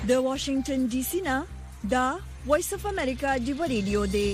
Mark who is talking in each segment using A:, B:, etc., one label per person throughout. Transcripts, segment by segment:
A: د واشنگټن ډي سي نه دا وایس اف امریکا دی ریډیو دی.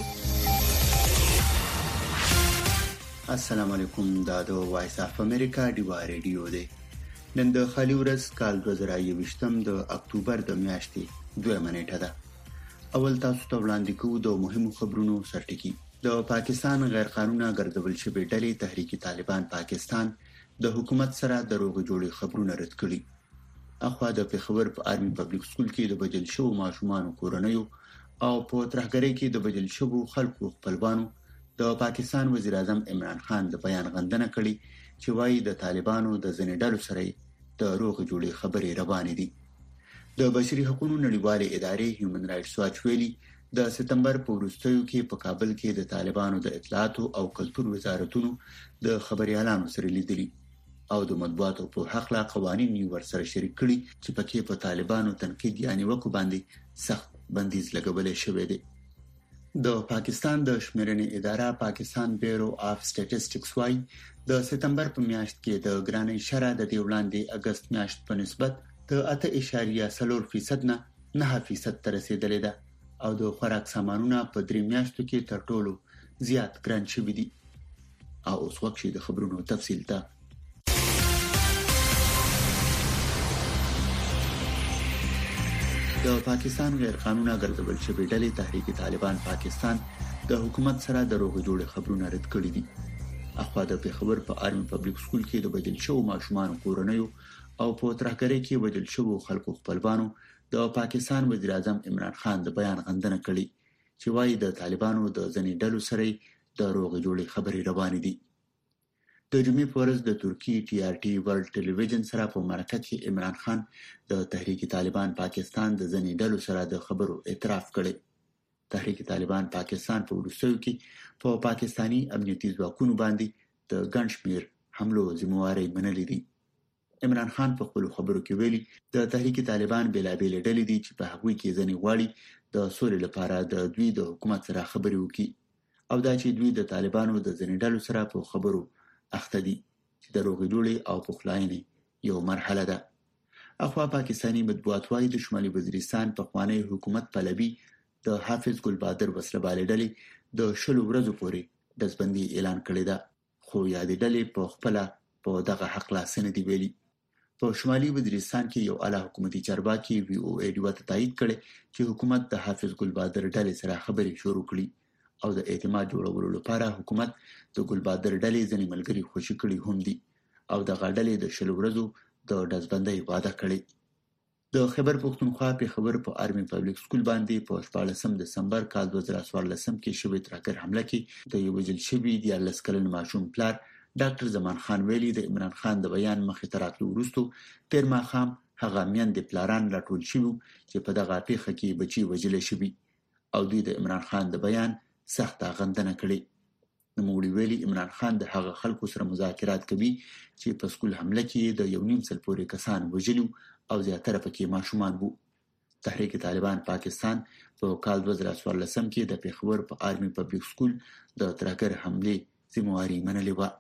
B: السلام علیکم. دا د وایس اف امریکا دی ریډیو دی. نن د خالي ورځ کال 2020 د اکتوبر د میاشتې 2 نیټه ده. اول تاسو ته وړاندې کوو د مهمو خبرونو سرټکی. د پاکستان غیر قانوني ګرځول شوی ډلې تحریک طالبان پاکستان د حکومت سره دروغ جوړي خبرونه رد کړي. اخوا د پیښور په آرمي پبلک سکول کې د بجل شو ماشومان کورنیو او په ترهګرۍ کې د بجل شو خلکو خپلوانو د پاکستان وزیر اعظم عمران خان د بیان غندنه کړي چې وایي د طالبانو د ځنې ډلو سره د روغ جوړي خبرې روانې دي. د بشري حقوقو نړیوالې ادارې هیومن رائټس واچ ویلي د سپتمبر په وروستیو کې په کابل کې د طالبانو د اطلاعات او کلتور وزارتونو د خبريالانو سره لیدلي او د مطبوعاتو په حق لا قوانين ورسره شریک کړي چې پکې په طالبانو تنقید یعنی وکړو باندې سخت بندیز لګولې شوې ده. د پاکستان د شمیرنې اداره پاکستان بیورو اف سټیټسټکس وايي د سپتمبر په میاشت کې د ګرانۍ شرح د وړاندې اگست میاشت په نسبت د 8.4% نه 9% ته رسیدلې ده او د خوراک سامانونه په 3 میاشتو کې تر ټولو زیات ګران شوي دي. او اوس وخت د خبرونو تفصیل ته د پاکستان غیر قانوني ګرځول شوی ډلې تحریک طالبان پاکستان د حکومت سره دروغ جوړ خبرونه رد کړي دي. اخوا د پیښور په آرمي پبلک سکول کې د بدل شو ماشومان کورنیو او په ترهګرۍ کې بدل شو خلکو خپلوانو د پاکستان وزیر اعظم عمران خان د بیان غندنه کړي چې وایي د طالبانو د ځنې ډلو سره د روغ جوړي خبرې روانې دي. د جمعې په ورځ د ترکی ټي آر ټي ورلد ټلویزیون سره په مرکه کې عمران خان د تحریک طالبان پاکستان د ځنې ډلو سره د خبرو اعتراف کړی. تحریک طالبان پاکستان په وروستیو کې په پاکستانی امنیتي ځواکونو باندې د ګڼ شمېر حملو ذمہواری منلې دي. عمران خان په خپل خبرو کې ویلي د تحریک طالبان بېلابېل ډلې دي چې په هغوی کې ځنې غواړي د سولې لپاره د دوی د حکومت سره خبرې وکړي او دا چې دوی د طالبانو د ځنې ډلو سره په خبرو اخته دي چې د روغ جوړي او پخلاینې یو مرحله ده. اخوا پاکستانی مطبوعات وايي د شمالي وزیرستان په خوانی حکومت پلوي د حافظ ګل بادر وسلهبالې ډلې د 20 ورځې پورې د ځبندي اعلان کړی ده خو یادې ډلې په خپل په دغه حق لا سند دی ویلي. په شمالي وزیرستان کې یو اعلی حکومتي چارواکي وی او ای ډیوته تایید کړي چې حکومت د حافظ ګل بادر ډلې سره خبرې شروع کړي او د اعتماد جوړولو لپاره حکومت د ګل بادر ډلې ځنې ملګری خوشي کړي هم دي او د غړډلې د 20 ورځو د دزبندۍ وعده کړې. د خیبر پښتونخوا په خبر په آرمي پبلک سکول باندې په 14 دسمبر کال 2014 کې شوې ترهګر حمله کې د یو وجل شوی د 14 کلن ماشوم پلار ډاکټر زمان خان ویلي د عمران خان د بیان مخې ته راتلو وروسته تیر ماښام هغه میندې پلاران راټول شوي چې په دغه پیښه کې بچي وژل شوي او دوی د عمران خان د بیان سخت غندنه کړې. نوموړي ویلي عمران خان د هغه خلکو سره مذاکرات کوي چې په سکول حمله کې د 1.5 سل پورې کسان وژلي او زیاتره پکې ماشومان وو. تحریک طالبان پاکستان په کال 2014 کې د پیښور په آرمي پبلک سکول د ترهګر حمله ذمہواری منلې و.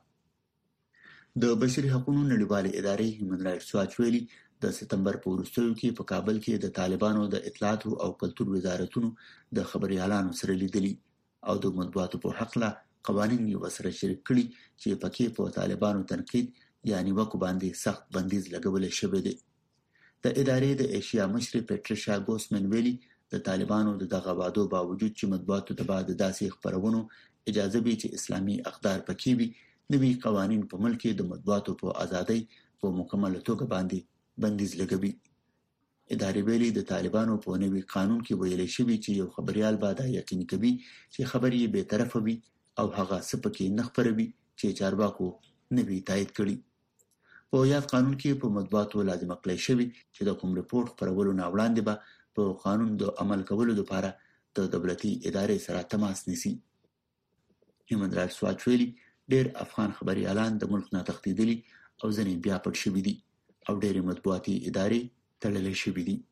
B: د بشري حقوقو نړیوالې ادارې هیومن رائټس واچ ویلي د سپتمبر په وروستیو کې په کابل کې د طالبانو د اطلاعات او کلتور وزارتونو د خبريالانو سره لیدلي او د مطبوعاتو په حق لا قوانين ورسره شریک کړي چې پکې په طالبانو تنقید یعنی وکړو باندې سخت بندیز لګولې شوی دی. د ادارې د ایشیا مشر پټریشا ګوسمن ویلي د طالبانو دغه وعدو باوجود چې مطبوعاتو ته بعد داسې خبرونو اجازه وي چې اسلامي اقدار پکې وي نوي قوانين په ملک کې د مطبوعاتو په ازادۍ په مکمل توګه باندې بندیز لګوي. ادارې ویلي د طالبانو په نوي قانون کې ویل شوی چې یو خبريال باید یقیني کوي چې خبري به طرفه وي او هغه سپکې نه خبروي چې چارواکو نوي تایید کړي. په یاد قانون کې په مطبوعاتو لازم کړی شوی چې د کوم رپورت خبرولو نه وړاندې به په قانون د عمل کولو لپاره د دولتي ادارې سره تماس نیسي. هیومن رائټس واچ ویلي ډېر افغان خبريالان د ملک نه تښتېدلي او ځینې بیا پټ شوي دي او ډېرې مطبوعاتي ادارې تړلې شوې دي.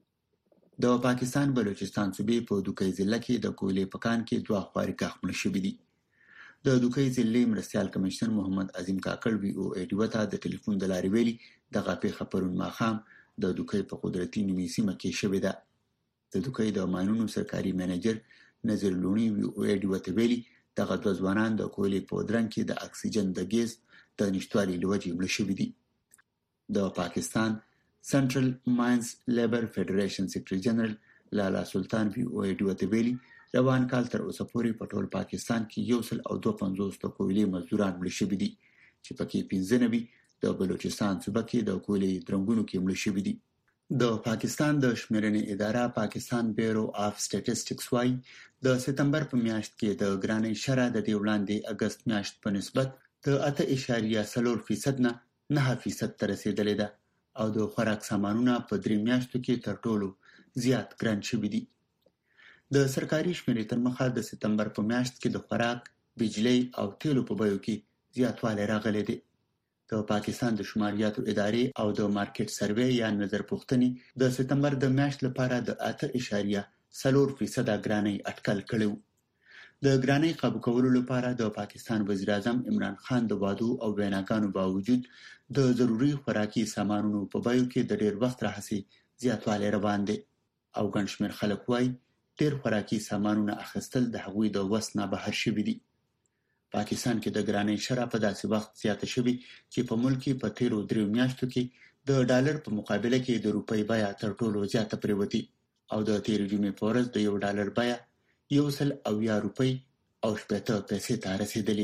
B: د پاکستان بلوچستان صوبې په دوکۍ ضلع کې د کویلې پکان کې 2 خوارق حمله شوې دي. د دوکۍ ضلع مرستيال کمشنر محمد عظیم کاکړ وی او ای ډیوته د ټلیفون د لارې ویلي دغه پیښه پرون ماښام د دوکۍ په قدرتي نیمې سیمه کې شوې ده. د دوکۍ د ماینونو سرکاري منیجر نظیر لونی ویډیو ته ویلي دغه دوه ځوانان د کولې په درنګ کې د اکسیجن د ګیس د نشټوالي لوجې مړه شوي دي. د پاکستان سنټرل ماینز لیبر فدریشن سیکریټری جنرال لالا سلطان ویډیو ته ویلي روان کال تر اوسه پورې په ټول پاکستان کې 152 د کولې مزدوران مړه شوي دي چې پکې 95 د بلوچستان صوبه کې د کولې درنګونو کې مړه شوي دي. د پاکستان د شمیرنې اداره پاکستان بیورو اف سټیټسټکس وايي د سپتمبر په میاشت کې د ګرانۍ شرح د دې وړاندې اگست میاشت په نسبت د 8.4% نه 9% ته رسیدلې ده او د خوراک سامانونه په 3 میاشتو کې تر ټولو زیات ګران شوي دي. د سرکاري شمیرې تر مخه د سپتمبر په میاشت کې د خوراک، بجلی او تیلو په بیو کې زیاتوالی راغلی دی. د پاکستان د شماریاتو ادارې او د مارکیټ سروې یا نظر پوښتنې د سپتمبر د میاشت لپاره د 8.4% ګرانۍ اټکل کړی و. د ګرانۍ قابو کولو لپاره د پاکستان وزیر اعظم عمران خان د وعدو او ویناګانو باوجود د ضروري خوراکي سامانونو په بیو کې د ډیر وخت راهیسې زیاتوالی روان دی او ګڼ شمېر خلک وایي ډیر خوراکي سامانونه اخیستل د هغوی د وس نه بهر شوي دي. پاکستان کې د ګرانۍ شرح په داسې وخت زیاته شوې چې په ملک کې په تیرو 3 میاشتو کې د ډالر په مقابله کې د روپۍ بیه تر ټولو زیاته پریوتې او د تیرې جمعې په ورځ د یو ډالر بیه 100 روپۍ او 80 پیسې ته رسیدلې.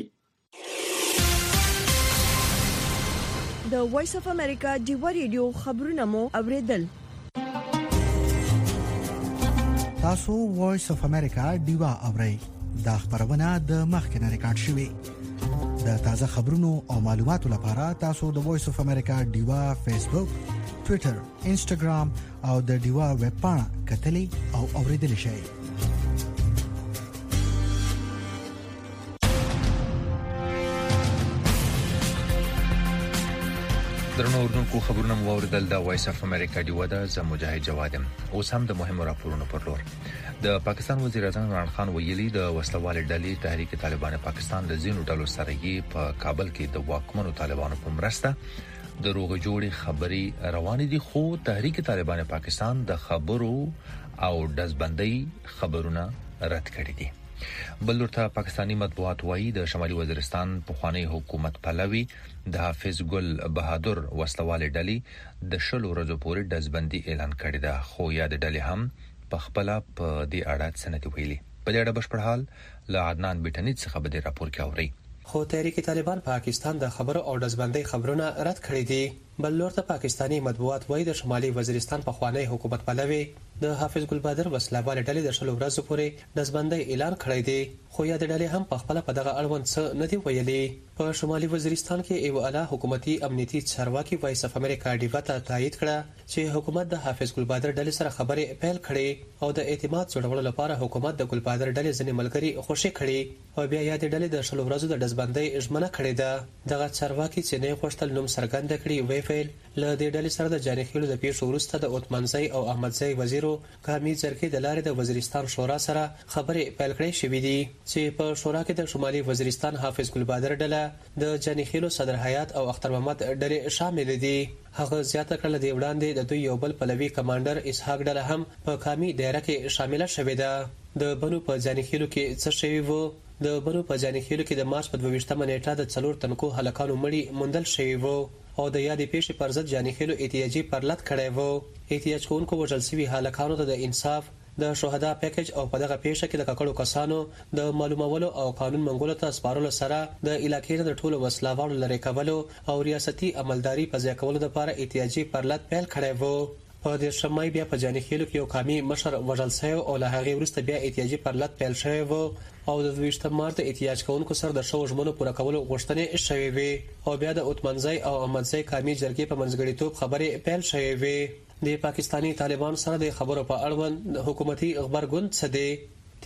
A: د وایس اف امریکا ډیوا ریډیو خبرونه مو اوریدل.
C: تاسو وایس اف امریکا ډیوا اورئ. دا خبرونه د مخکنه ریکارډ شوې. د تازه خبرونو او معلوماتو لپاره تاسو د وایس اف امریکا ډیوا فیسبوک، ټوئیټر، انسټاګرام او د ډیوا ویب پاڼه کتلې او اوریدلې شئ.
D: درنو اوردونکو خبرونه مو اوریدل د وایس اف امریکا ډیوا د مجاهد جوادم. اوس هم د مهمو راپورونو پر لور. د پاکستان وزیر اعظم عمران خان ویلي د وسلوال ډلې تحریک طالبان پاکستان د زینو ډلو سره یې په کابل کې د واکمنو طالبانو په مرسته د روغ جوړې خبري روانې دي، خو تحریک طالبان پاکستان د خبرو او دزبندۍ خبرونه رد کړي دي. بلورته پاکستانی مطبوعات وایي د شمالي وزیرستان پخوانی حکومت پلوي د حافظ ګل بهادر وسلوال ډلې د 10 ورځې پورې دزبندي اعلان کړی ده، خو یاد ډلې هم په خپل په دې اړه سند ویلي. په دې اړه بشپړ حال له عدنان بیٹنیت څخه به راپور کې اوري.
E: خو تحریک طالبان پاکستان د خبرو او دزبندۍ خبرونه رد کړي دي. بلورته پاکستانی مطبوعات وایي د شمالي وزیرستان پخوانی حکومت پلوي د حافظ ګل بهادر وسلوال ډلې د 10 ورځې پورې دزبندۍ اعلان کړی دی، خو یاد ډلې هم په خپل په دغه اړوند څه نه دی ویلي. په شمالي وزیرستان کې یو اعلی حکومتي امنیتي چارواکي وایس اف امریکا ډیوا ته تایید کړه چې حکومت د حافظ ګل بهادر ډلې سره خبرې پیل کړې او د اعتماد جوړولو لپاره حکومت د ګل بهادر ډلې ځینې ملګري خوشي کړي او بیا یاد ډلې د 10 ورځې د دزبندۍ ژمنه کړې ده. دغه چارواکي چې نه خوشتل نوم څرګند کړي وی فیل له دې ډلې سره د جانخیلو د پیښو وروسته د عثمانزی او احمدزی وزیرو قومي جرګې د لارې د وزیرستان شورا سره خبرې پیل کړې شوې دي چې په شورا کې د شمالي وزیرستان حافظ ګل بهادر ډله د جانخیلو صدر حیات او اختر محمد ډلې شامل دي. هغه زیاته کړل د وړاندې د دوی یو بل پلوي کمانډر اسحاق ډله هم په قومي دایره کې شامل شوې ده. د بنو په جانخیلو کې څه شوی وو؟ د بنو په جانخیلو کې د مارچ په 22مه نیټه د 4 تنکو هلکانو مړي موندل شوی وو او د یادې پیښې پر ضد جانخیلو احتجاجي پرلط کړی وو. احتجاج کوونکو وژل شوي هلکانو ته د انصاف د شهدا پیکج او په دغه پیښه کې د ککړو کسانو د معلومولو او قانون منګولو ته سپارلو سره د علاقې د ټولو وسلوالو لری کولو او ریاستي عملداري په ځای کولو لپاره احتجاجي پرلط پیل کړی وو. په دې شمای بیا په جانخیلو کې یو قومي مشر وژل شوی او له هغه وروسته بیا احتجاجي پرلط پیل شوی وو او د 28 مارچ احتجاج کوونکو سره د شو ژمنو پوره کولو غوښتنې شوې وي او بیا د عثمانزی او احمدزی قومي جرګې په منځګړیتوب خبرې پیل شوې وي. د پاکستانی طالبان سره د خبرو په اړوند حکومتي خبرګون څه دی؟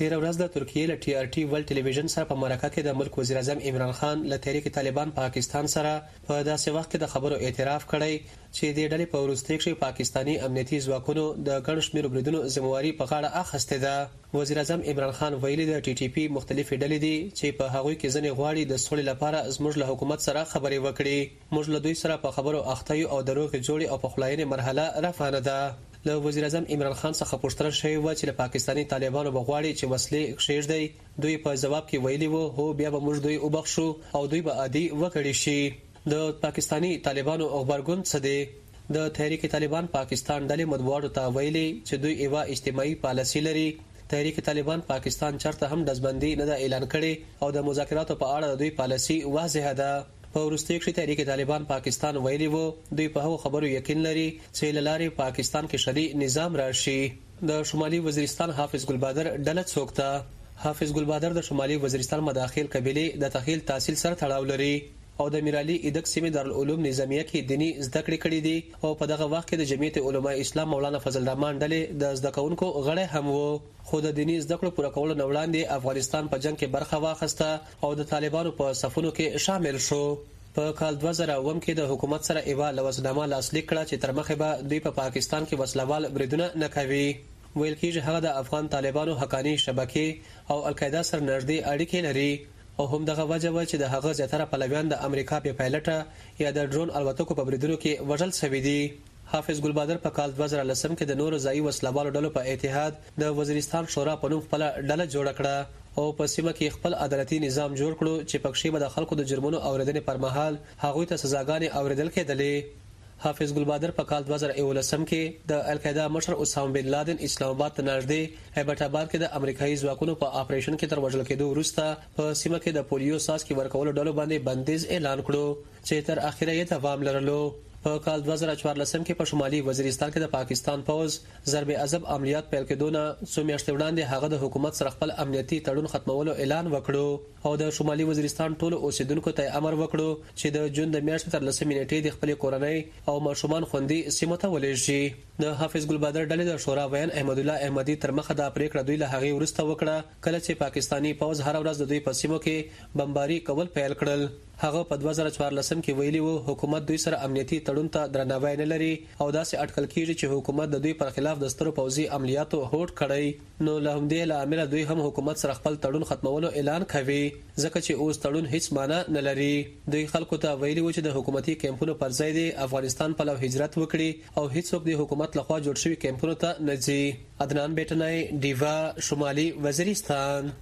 E: تیر ورځ د ترکیې له TRT ورلد ټلویزیون سره په مرکه کې د ملک وزیر اعظم عمران خان له تحریک طالبان پاکستان سره په داسې وخت کې د خبرو اعتراف کړی چې د ډلې په وروستي کې پاکستانی امنیتي ځواکونو د ګڼ شمېر بریدونو ذمہواري په غاړه اخیستې ده. وزیر اعظم عمران خان ویلي د TTP مختلفې ډلې دي چې په هغوی کې ځنې غواړي د سولې لپاره زموږ له حکومت سره خبرې وکړي. موږ له دوی سره په خبرو اخته یو او د روغې جوړې او پخلاینې مرحله روانه ده. له وزیر اعظم عمران خان څخه پوښتنه شوې و چې له پاکستانی طالبانو بغواړي چې وسلې کښېږدي. دوی په جواب کې ویلي وو هو بیا به موږ دوی وبخښو او دوی به عادي وکړي شي. د پاکستانی طالبانو خبرګون څه دی؟ د تحریک طالبان پاکستان ډلې مطبوعاتو ته ویلي چې دوی یو اجتماعي پالیسي لري. تحریک طالبان پاکستان چرته هم دزبندي نه ده اعلان کړي او د مذاکراتو په اړه دوی پالیسي واضحه ده. په وروستي کې تحریک طالبان پاکستان ویلي وو دوی په هغو خبرو یقین لري چې له لارې پاکستان کې شرعي نظام راشي. د شمالي وزیرستان حافظ ګلبادر ډله څوک ده؟ حافظ ګلبادر د شمالي وزیرستان مداخل قبیلې د تخیل تحصیل سره تړاو لري او د میرعلي ایدک سیمې دارالعلوم نظامیه کې دینی زده کړې کړې دي او په دغه وخت کې د جمعیت علماء اسلام مولانا فضل الرحمن ډلې د زده کوونکو غړی هم وو. خو د دینی زده کړو پوره کولو نه وړاندې افغانستان په جنگ کې برخه واخیسته او د طالبانو په صفونو کې شامل شو. په کال 2009 کې د حکومت سره ایوا لوزنامه لاسلیک کړه چې تر مخه به دوی په پاکستان کې وسلوال بریدونه نه کوي. ویل کېږي هغه د افغان طالبانو حقانی شبکې او القاعده سره نږدې اړیکې لري او هم دغه وجه و چې د هغه زیاتره پلویان د امریکا په پایلټه یا د ډرون الوتکو په بریدونو کې وژل شوي دي. حافظ ګلبادر په کال 2010 کې د نورو ځایي وسلوالو ډلو په اتحاد د وزیرستان شورا په نوم خپل ډله جوړه کړه او په سیمه کې خپل عدالتي نظام جوړ کړو چې پکښې به د خلکو د جرمونو اوریدنې پر مهال هغوی ته سزاګانې اوریدل کېدلې. حافظ ګلبادر په کال 2011 کې د القاعده مشر اسامه بن لادن اسلام آباد ته نږدې هیبت آباد کې د امریکایي ځواکونو په اپریشن کې تر وژل کېدو وروسته په سیمه کې د پولیو ساس کې ورکولو ډلو باندې بندیز اعلان کړو چې تر اخره یې دوام لرلو. په کال 2014 کې په شمالي وزیرستان کې د پاکستان پوز ضرب عذاب عملیات پیل کېدونه څو میاشتې وړاندې هغه د حکومت سره خپل امنیتي تړون ختمولو اعلان وکړو او د شمالي وزیرستان ټول اوسیدونکو ته امر وکړو چې د جون د میاشتې تر 10 منېټې د خپل کورنۍ او ماشومان خوندي سیمه ته ولېږي. د حافظ ګلبادر ډلې د شورا وین احمد الله احمدي تر مخه د پریکړه دوی له هغه ورسته وکړه کله چې پاکستانی پوز هر ورځ د دوی په سیمو کې بمباري کول پیل کړل. هغه په 2014 کې ویلي وو حکومت دوی سره امنیتي تړون ته درناوی نه لري او داسې اټکل کیږي چې حکومت د دوی پر خلاف د سترو پوځي عملیاتو هوډ کړی. نو له همدې لامل دوی هم حکومت سره خپل تړون ختمولو اعلان کوي ځکه چې اوس تړون هیڅ معنی نه لري. دوی خلکو ته ویلي وو چې د حکومتي کیمپونو پر ځای دی افغانستان په لور هجرت وکړي او هیڅوک د حکومت لخوا جوړ شوی کیمپونو ته نه ځي. عدنان بیٹنای دیوا شمالي وزیرستان.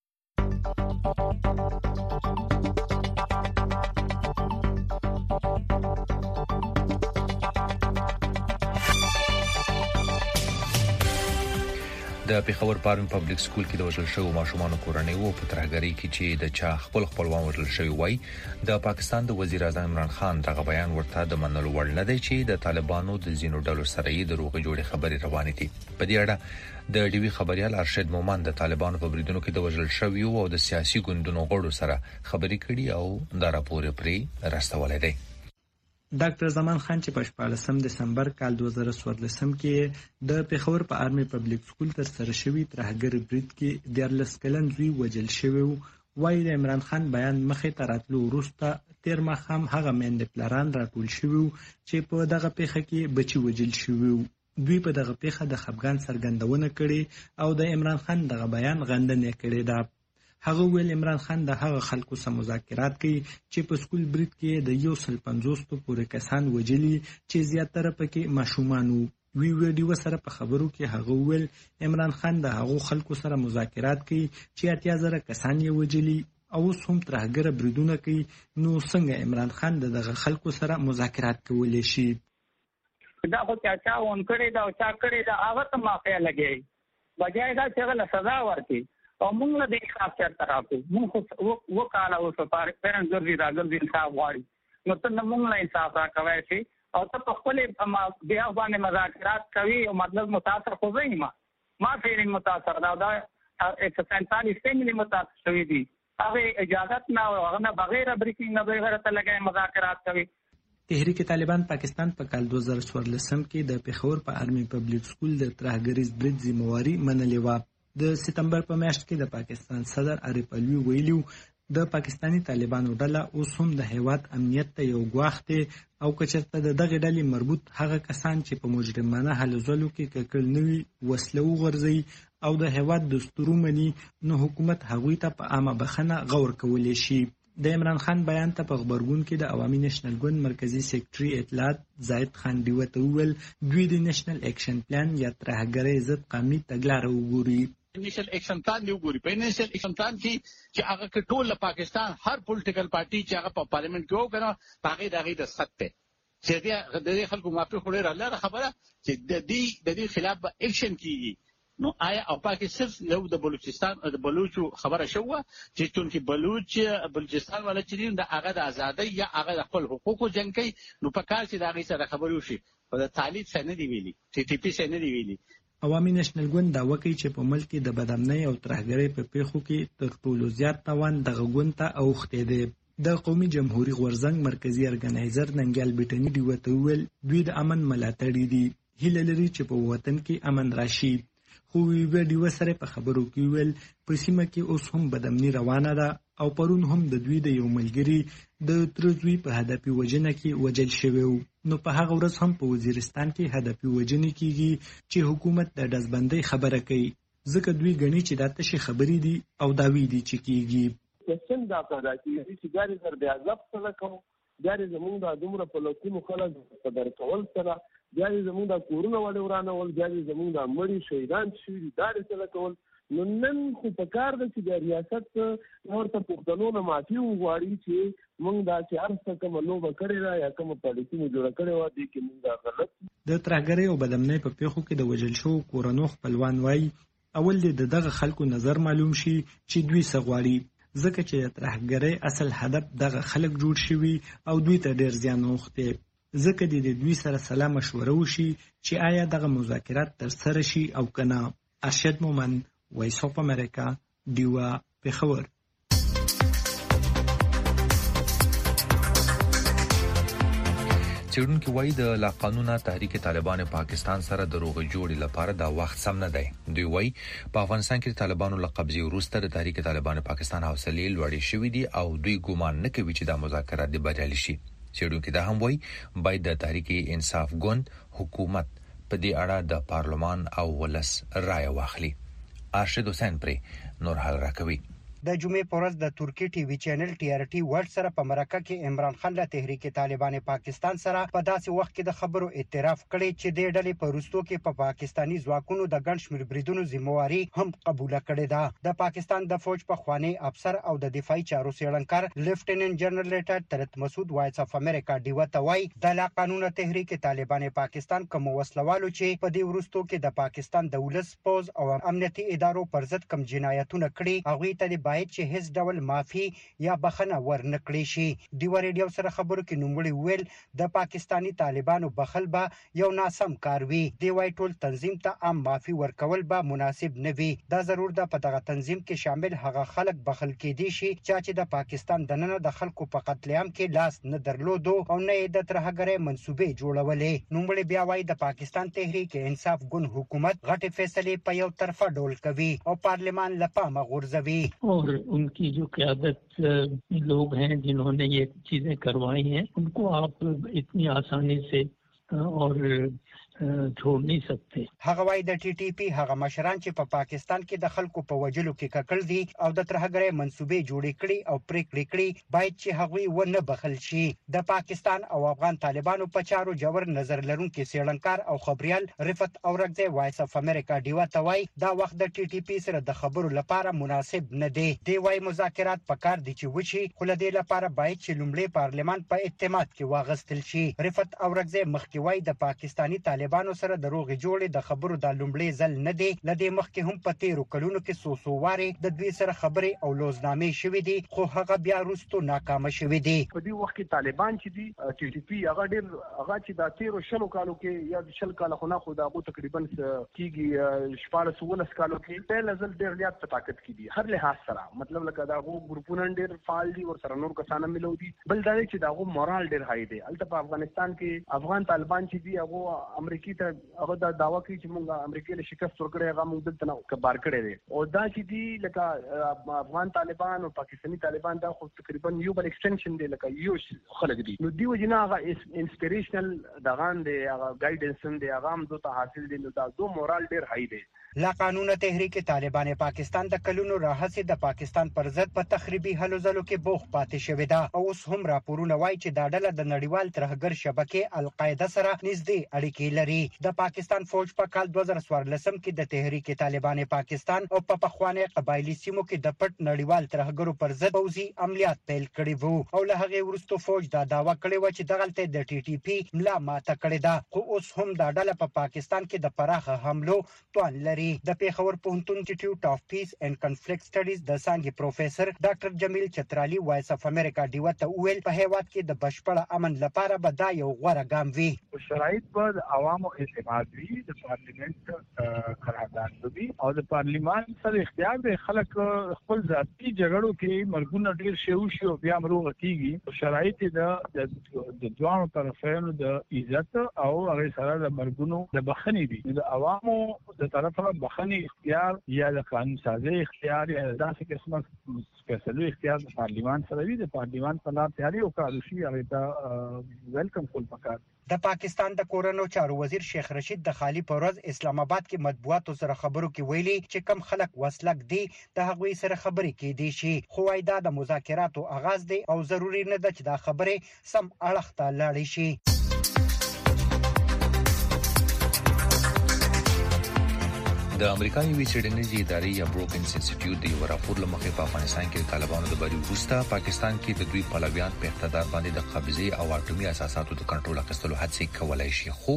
D: د پیښور پارون پبلک سکول کې د وژل شوو ماشومانو کورنۍ وو په ترهګرۍ کې چې د چا خپلوان وژل شوی وای. د پاکستان د وزیر اعظم عمران خان دغه بیان ورته د منلو وړ نه دی چې د طالبانو د زینو ډلو سره یې د روغې جوړې خبرې روانې دي. په دې اړه د ډیوی خبريال ارشد مومن د طالبانو په بریدونو کې د وژل شویو او د سیاسي ګوندونو غړو سره خبرې کړي او دا راپور پرې راستولې دی.
F: ډاکټر زمان خان چې په 14 دسمبر کال 2014 کې د پیښور په آرمي پبلک سکول تر سره شوی ترهګر برید کې 14 کلن زوی وژل شوی وای. د عمران خان بیان مخې ته راتلو وروسته تیر ماښام هغه میندې پلاران راټول شوي چې په دغه پیښه کې بچي وژل شوي. دوی په دغه پیښه د خفګان څرګندونه کړې او د عمران خان دغه بیان غندنه کړې ده. هغه ویل عمران خان د هغه خلکو سره مذاکرات کوي چې په سکول برید کې د 150 پورې کسان وژلي چې زیاتره پکې ماشومان وو. وی ویډیو سره په خبرو کې هغه ویل عمران خان د هغه خلکو سره مذاکرات کوي چې 80,000 کسان یې وژلي او هم ترهګر بریدونه کوي. نو څنګه عمران خان دغه خلکو سره مذاکرات کولی شي؟
G: دا خو چا ونکړي دا چا کړي دا هغه ته مافیا لګي بجای دا چې له سزا ورکړي او موږ له دې خاص چرته راکو. موږ وکاله اوس په پیرن ګرځي راګرځي انصاف غواړي نو ته موږ له انصاف راکوي شي او ته په خپل بیا باندې مذاکرات کوي او مطلب متاثر خو ما فعلا متاثر دا 147 فیملی متاثر شوی دي. هغه اجازه نه او هغه بغیر بریفینګ نه بغیر ته لګي مذاکرات کوي.
F: تحریک طالبان پاکستان په کال 2014 کې د پیښور په آرمي پبلک سکول د ترهګریز برید ذمہواری منلې و. د سپتمبر په میاشت کې د پاکستان صدر عارف علوي ویلي د پاکستانی طالبانو ډله اوس هم د هیواد امنیت ته یو ګواښ دی او که چېرته د دغې ډلې مربوط هغه کسان چې په مجرمانه هلو ځلو کې ککړ نوي وسله وغورځوي او د هیواد دستور ومني نو حکومت هغوی ته په عامه بخښنه غور کولی شي. د عمران خان بیان ته په خبرګون کې د عوامي نېشنل ګوند مرکزی سیکرټري اطلاعات زاید خان ډیوه ته وویل دوی د نېشنل اکشن پلان یا ترهګرۍ ضد قومي تګلاره وګوري.
H: نیشنل ایکشن پلان دی وګوري. په نیشنل ایکشن پلان کې چې هغه ټول پاکستان هر پولیټیکل پارټي چې هغه په پارلیمنت کې وکړه هغه دغه د سخت ته چې د خلکو موافق وړي الله خبره چې د دې خلاف اکشن کیږي. نو آیا او پاکستان صرف یو د بلوچستان د بلوچو خبره شوه چې چونکه بلوچستان ولا چې د هغه د ازادۍ یا هغه د خپل حقوقو جنګ کوي نو په کار چې د هغه سره خبرو شي په د تعلیق سره نه دی ویلي ټي پی سره نه دی ویلي.
F: عوامي نېشنل ګوند دعوه کوي چې په ملک کې د بدامنۍ او ترهګرۍ په پیښو کې تر ټولو زیات تاوان دغه ګوند ته اوښتی دی. د قومي جمهوریت غورځنګ مرکزی ارګنایزر ننګیال بیټني ډیوه ته وویل دوی د امن ملاتړي دي هیله لري چې په وطن کې امن راشي. خو ویډیو سره په خبرو کې ویل په سیمه کې اوس هم بدامنۍ روانه ده او پرون هم د دوی د یو ملګري د ترزوی په هدفي وجنه کې وجل شوی نو په هغه ورځ هم په وزیرستان کې هدفي وجنې کیږي چې حکومت د دزبندۍ خبره کوي ځکه دوی غني چې دا تشي خبرې دي او داوی دي چې کیږي.
I: کوم دا پیدا کیږي چې ګاری سره د عذاب سره کوم ګاری زمونږ د دومره په لکونو خلک قدر کول سره ګاری زمونږ د کورونه وړ ورانه ول ګاری زمونږ د مړي شهیدان شي دار سره کول نو نن خو په کار د چې د ریاست ورته پښتنو معافي وغواړي چې موږ دا چې ارڅ کوم لوبه کړی را یا کوم پالیسي مو جوړ کړی و دي کې موږ دا غلط.
F: د ترهګرۍ او بدامنۍ په پیښو کې د وجل شو کورونو خپلوان وای اول دغه خلکو نظر معلوم شي چې دوی څه غواړي ځکه چې ترهګرۍ اصل هدف دغه خلک جوړ شوي او دوی ته ډیر زیان وخته ځکه د دوی سره سلام مشوره وشي چې آیا دغه مذاکرات تر سره شي او کنه. ارشد مومن وایس اف امریکا دیوا پېښور.
D: چېرونکي وایي د لا قانونه تحریک طالبان پاکستان سره د روغ جوړې لپاره دا وخت سم نه دی. دوی وایي په افغانستان کې طالبانو له قبضې وروسته د تحریک طالبان پاکستان حوصلې لوړې شوې دي او دوی ګومان نه کوي چې دا مذاکرات د بریالي شي. چېرونکي دا هم وایي باید د تحریک انصاف ګوند حکومت په دې اړه د پارلمان او ولس رائے واخلي. ارشد حسین پرې نور حال راکوي.
J: د جمعې پر ورځ د ترکی ټي وي چینل TRT ورلد سره په مرکه کې عمران خان له تحریک طالبان پاکستان سره په داسې وخت کې د خبرو اعتراف کړي چې د ډلې په وروستو کې په پاکستانی ځواکونو د ګڼ شمېر بریدونو ذمہواری هم قبول کړې ده. د پاکستان د فوج په خوانی افسر او د دفاعي چارو څېړنکار لیفټیننټ جنرال ریټایرډ طلعت مسعود وایس اف امریکا ډیوه ته وایي د لا قانونه تحریک طالبان پاکستان کوم وسلوالو چې په دې وروستو کې د پاکستان د ولس پوز او امنیتي ادارو پر ضد کوم جنایتونه کړي هغه ته باید چې هیڅ ډول معافي یا بخښنه ورنکړي شي. دیو ریډیو سره خبرو کې نوموړي ویل د پاکستانی طالبانو بخل به یو ناسم کار وي. دی وايي ټول تنظیم ته عام معافي ورکول به مناسب نه وي. دا ضرور ده په دغه تنظیم کې شامل هغه خلک بخل کېدي شي چې د پاکستان دننه د خلکو په قتل عام کې لاس نه درلودو او نه د ترهګرۍ منسوبې جوړولې. نوموړي بیا وايي د پاکستان تحریک انصاف ګوند حکومت غټي فیصلې په یو طرفه ډول کوي او پارلیمان لپاره غورځوي.
K: और उनकी जो क़यादत लोग हैं जिन्होंने ये चीज़ें करवाई हैं उनको आप इतनी आसानी से और छोड़ नहीं सकते.
J: هغه وايي د TTP هغه مشران چې په پاکستان کې د خلکو په وجلو کې ککړ دي او د ترهګرۍ منسوبې جوړې کړي او پریکړې کړي باید چې هغوی ونه بخل شي. د پاکستان او افغان طالبانو په چارو جوړ نظر لرونکي څېړنکار او خبريال رفعت اورګزی وایس اف امریکا ډیوه ته وایي دا وخت د TTP سره د خبرو لپاره مناسب نه دی. دی وايي مذاکرات پکار دي چې وشي خو له دې لپاره باید چې لومړی پارلمان په اعتماد کې واغستل شي. رفعت اورګزی مخکې وايي د پاکستانی طالبانو سره د روغ جوړې د خبرو د لومړی ځل نه دی. لدې مخکې هم په تیرو کلونو کې سو واري د دوی سره خبرې او لوزنامې شوې دي خو هغه بیا وروسته ناکامه شوې دي.
I: په دې وخت کې طالبان چې دي TTP هغه ډېر هغه چې د تیرو شلو کالو کې یا د شل کال خو نه خو دا تقریبا کېږي 14 کالو کې په لزل ډېر زیات طاقت کې دي هر لحاظ سره مطلب لکه دا ګروپونه ډېر فعال دي او سره نور کسان ملو دي بل دا چې دا مورال ډېر هاي دي. البته په افغانستان کې افغان طالبان چې دي هغه
L: امریکای ته هغه دا داوا کوي چې موږ امریکای له شکست ورکړې هغه موږ دلته نه کبار کړی دی او دا چې دی لکه افغان طالبان او پاکستاني طالبان دا خو تقریبا یو بل ایکسټنشن دی لکه یو خلک دي نو دی وجنه هغه انسپیریشنل دغان دی هغه گایډنس دی هغه هم دوته حاصل دي نو دا دو مورال ډیر هاي دی.
J: لا قانون تحریک طالبان پاکستان د کلونو راهسي د پاکستان پر ضد په تخریبي هلو ځلو کې بوخ پاتې شوې ده او اوس هم راپورونه وایي چې دا ډله د نړیوال ترهګر شبکې القاعده سره نږدې اړیکې لري. د پاکستان فوج په کال 2014 کې د تحریک طالبان پاکستان او په پخواني قبایلی سیمو کې د پټ نړیوال ترهګرو پر ضد پوځي عملیات پیل کړي وو او له هغه وروسته فوج دا داوا کړی و چې دغلته د ټي ټي پی ملا ماته کړې ده خو اوس هم دا ډله په پاکستان کې د پراخه حملو توان لري. د پیښور پوهنتون انسټیټیوټ اف پیس اینڈ کنفلیکټ سټډیز د څانګې پروفیسور ډاکټر جمیل چترالي وایس اف امریکا ډیو ته ویل په هیواد کې د بشپړ امن لپاره به دا یو غوره ګام وي.
M: شرایط پر عوامو اعتماد وي د پارلیمنت قرارداد وي او د پارلیمان سره اختیار د خلک خپل ذاتي جګړو کې مرګونه ډیر شو بیا مرو کیږي. شرایط د دوه طرفونو د عزت او هغه سره د مرګونو د بخښنې دي د عوامو د طرفه بخښنې اختیار یا د قانون سازي اختیار یا داسې قسمه فیصلو اختیار د پارلیمان سره وي. د پارلیمان په لار تیاری او کاروشي هغه ته ویلکم کول پکار.
J: د پاکستان د کورونو چارو وزیر شیخ رشید د خالی پروز اسلام آباد کې مطبوعاتو سره خبرو کې ویلي چې کم خلک وسلک دي د هغوی سره خبرې کېدي شي خو وایدا د مذاکراتو آغاز دی او ضروری نه ده چې دا خبرې سم اړخ ته لاړې شي.
D: د امریکا یوې څېړنیزې ادارې یا بروکینز انسټیټیوټ د یو راپور له مخې په افغانستان کې د طالبانو د بری وروسته پاکستان کې د دوی پلویان په اقتدار باندې د قبضې او اټومي اساساتو د کنټرول اخیستلو هڅې کولای شي خو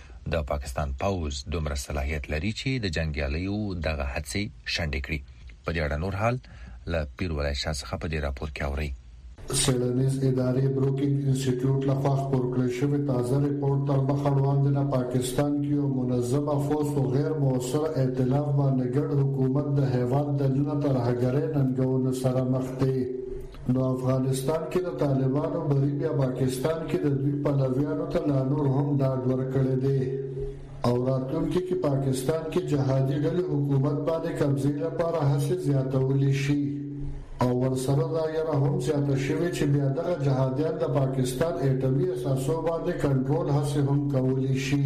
D: د پاکستان پوز دومره صلاحیت لري چې د جنگیالیو دغه هڅې شنډې کړي. په دې اړه نور حال له پیر ولای شاه څخه په دې راپور کې اوري.
N: څېړنیز ادارې بروکینګ انسټیټیوټ لخوا خپور کړی شوی تازه ریپورت تر مخه وړاندې د پاکستان کې یو منظمه فوج او غیر موثر ائتلاف باندې ګډ حکومت د هیواد د لونه ترهګرۍ ننګونو سره مخ دی. نو افغانستان کې د طالبانو بری بیا پاکستان کې د دوی پلویانو ته لا نور هم ډاډ ورکړی دی او راتلونکي کې پاکستان کې جهادي ډلې حکومت باندې قبضې لپاره هڅې زیاتولی شي او ورسره دا یره هم زیاته شوې چې بیا دغه جهادیان د پاکستان اټومي اساسو باندې کنټرول هڅه هم کولی شي.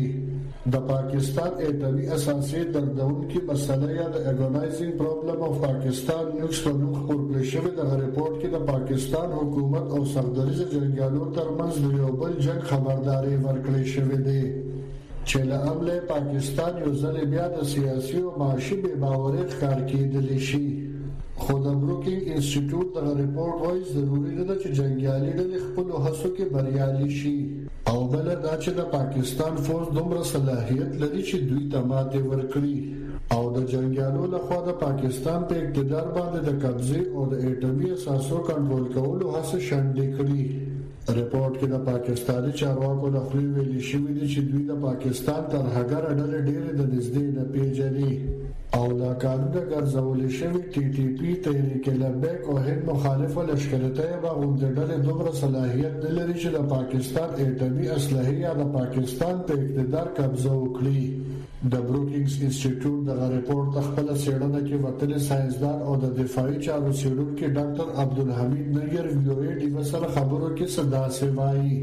N: د پاکستان اټومي اساسي دردونکي مسله یا د اګونایزینګ پرابلم اف پاکستان نیوز په نوم خپور کړی شوی د ریپورت کې د پاکستان حکومت او سردریز جنگیالو ترمنځ د یو بل جنگ خبرداري ورکړی شوې ده چې له امله پاکستان یو ځل بیا د سیاسي او معاشي بې باورۍ ښکار کېدلی شي. خو د بروکینګ انسټیټیوټ د ریپورت وایي ضروري نه ده چې جنگیالي ډلې خپل هڅو کې بریالي شي او بل دا چې د پاکستان فوج دومره صلاحیت لري چې دوی ته ماتې ورکړي او د جنگیالو لخوا د پاکستان په اقتدار باندې د قبضې او د اټومي اساسو کنټرول کولو هڅه شنډې کړي. ریپورت کې د پاکستاني چارواکو لخوا ویلي شوی دی چې دوی د پاکستان ترهګر ډلې ډېرې د نږدې نه پیژني او دا قانون ګرځولې شوی ټي ټي پی تحریک لبیک او هند مخالفه لشکرته به غونډه دومره صلاحیت نه لري چې د پاکستان اټومي اسلحه یا د پاکستان په اقتدار قبضه وکړي. د بروکینګز انسټیټیوټ د ریپورت خپل څېړنه کې وتل ساينسدان او د دفاعي چارو څېړونکو ډاکټر عبدالحمید نیر ویو ای ډی سره خبرو کې صدا سوای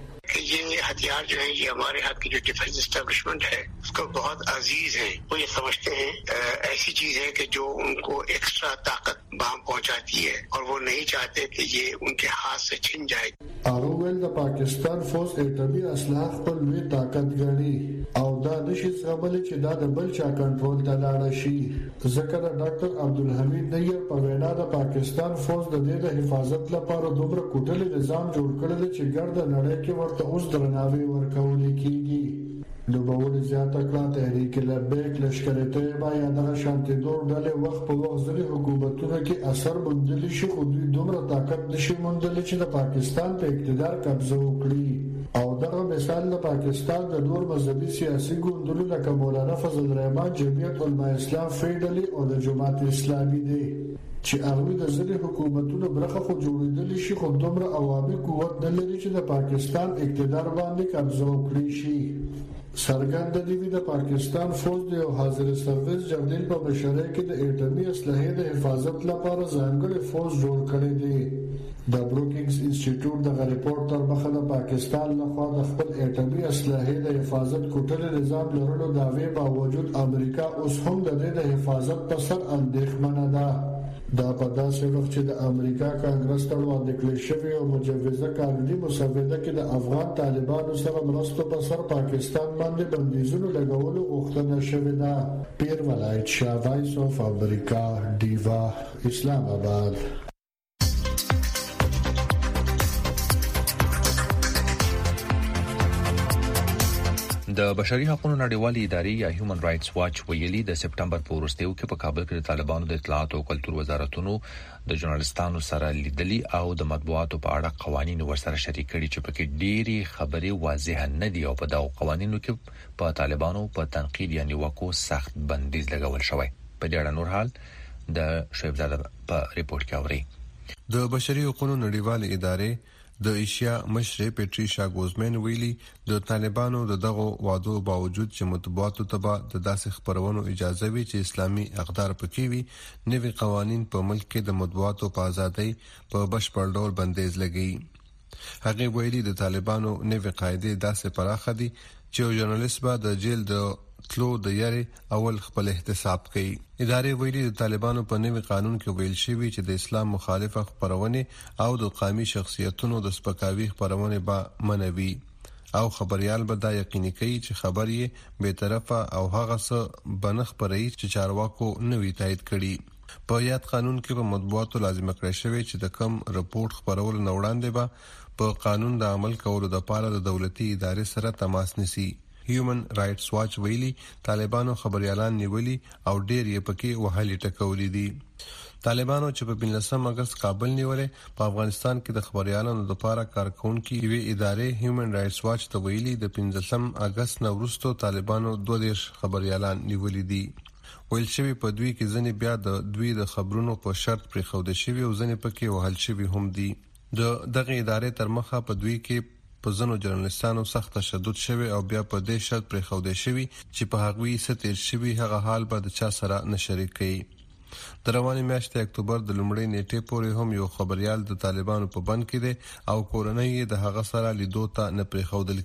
O: ये हथियार जो है ये हमारे हाथ की जो डिफेंस एस्टेब्लिशमेंट है उसको बहुत अजीज है. वो ये समझते हैं ऐसी चीज है कि जो उनको एक्स्ट्रा ताकत बाम पहुंचाती है और वो नहीं चाहते कि ये उनके हाथ से छिन जाए.
N: اول د پاکستان فوج اټومي اسلحه خپل لوی طاقت ګڼي او دا نشي زغملی چې دا د بل چا کنټرول ته لاړ شي. ځکه د ډاکټر عبدالحمید نیر په وینا د پاکستان فوج د دې د حفاظت لپاره دومره کوټلې نظام جوړ کړل چې ګرد نړۍ کې ورته اوس درناوی ورکول کیږي. نو باور زیاته کړه تحریک لبیک لشکرته با یا دغه شانتي دور ډلې وخت په وخت ځلې حکومتونو کې اثر موندلی شي خو دوی دومره طاقت نشي موندلی چې د پاکستان په اقتدار قبضه وکړي. او دغه مثال د پاکستان د نور مذهبي سیاسي ګوندونو لکه مولانا فضل الرحمن جمعیت علماء اسلام فیډرالي او د جماعت اسلامي دی چې هغه د ځینې حکومتونو برخه خو جوړېدل شي خو دومره عوامي قوت نه لري چې د پاکستان اقتدار باندې قبضه وکړي شي. سرګند دی د پاکستان فوج د حاضر سرویس جنرال په مشرۍ کې د اټومي اسلحې د حفاظت لپاره ځانګړي فوج جوړ کړی دی. د بروکینګز انسټیټیوټ د ریپورت تر مخه د پاکستان لخوا د خپل اټومي اسلحې د حفاظت کوټل نظام لرلو دعوی باوجود امریکا اوس هم د دې د حفاظت په سر اندېښمنه ده. دا په داسې وخت چې د امریکا کانګرس ته وړاندې کړل شوی او مجوزه قانوني مسوده کې د افغان طالبانو سره مرستو په سر پاکستان باندې بندیزونو لګولو غوښتنه شوې ده. پیر ولایت شاه، وایس اف امریکا، دیوا، اسلام آباد.
D: د بشري حقوقو نړیوالې ادارې یا هیومن رائټس واچ ویلي د سپټمبر په وروستیو کې په کابل کې د طالبانو د اطلاعات او کلتور وزارتونو د ژورنالستانو سره لیدلي او د مطبوعاتو په اړه قوانين ورسره شریک کړي چې پکې ډېری خبرې واضح نه دي او په دغه قوانینو کې په طالبانو په تنقید یا نیوکو سخت بندیز لګول شوی. په دې اړه نور حال د شعیب زاده په ریپورت کې اوري.
P: د بشري حقوقو نړیوالې ادارې د ایشیا مشر پیټریشا ګوزمن ویلي د طالبانو دغه وعدو باوجود چې مطبوعاتو ته د داسې خبرونو اجازه وي چې اسلامي اقدار پکې وي، نوي قوانين په ملک کې د مطبوعاتو په ازادۍ په بشپړ ډول بندیز لګي. هغه ویلي د طالبانو نوي قاعده داسې پراخه دي چې ژورنالیست به د جیل د تلو د یاري اول خپل احتساب کوي. ادارې ویلي د طالبانو په نوي قانون کې ویل شوی چې د اسلام مخالفه خبرونه او د قومي شخصیتونو د سپکاوي خبرونه به منوي او خبريال به دا یقیني کوي چې خبر یې به طرفه او هغه څه بنخ پرې چې چارواکو نوي تایید کړي. په یاد قانون کې په مطبوعاتو لازم کړی شوی چې د کم رپورت خبرول نه وړاندې به په قانون د عمل کولو لپاره د دولتي ادارې سره تماس نیسي. هیومن رائټس واچ ویلي طالبانو خبريالان نیولي او ډېر یې پکې وهلي ټکولي دي. طالبانو چې په 15 اگست کابل نیولې په افغانستان کې د خبريالانو لپاره کارکونکو وی ادارې هیومن رائټس واچ ته ویلي د 15 اگست نو وروسته طالبانو 22 خبريالان نیولي دي. ویل شوی په دوی کې ځنې بیا د دوی د خبرونو په شرط پرې خوده شوی او ځنې پکې وهل شوی هم دي. دغه ادارې تر مخه په دوی کې په ځنو ژورنالستانو سخت تشدد شوی او بیا په دې شرط پرې خوده شوی چې په هغوی ستیر شوی هغه حال به د چا سره نشریک کړي. د رواني میاشتې اکتوبر د لومړۍ نیټې پورې هم یو خبريال د طالبانو په بند کې دی او کورنۍ د هغه سره لیدو ته نه پرې خودل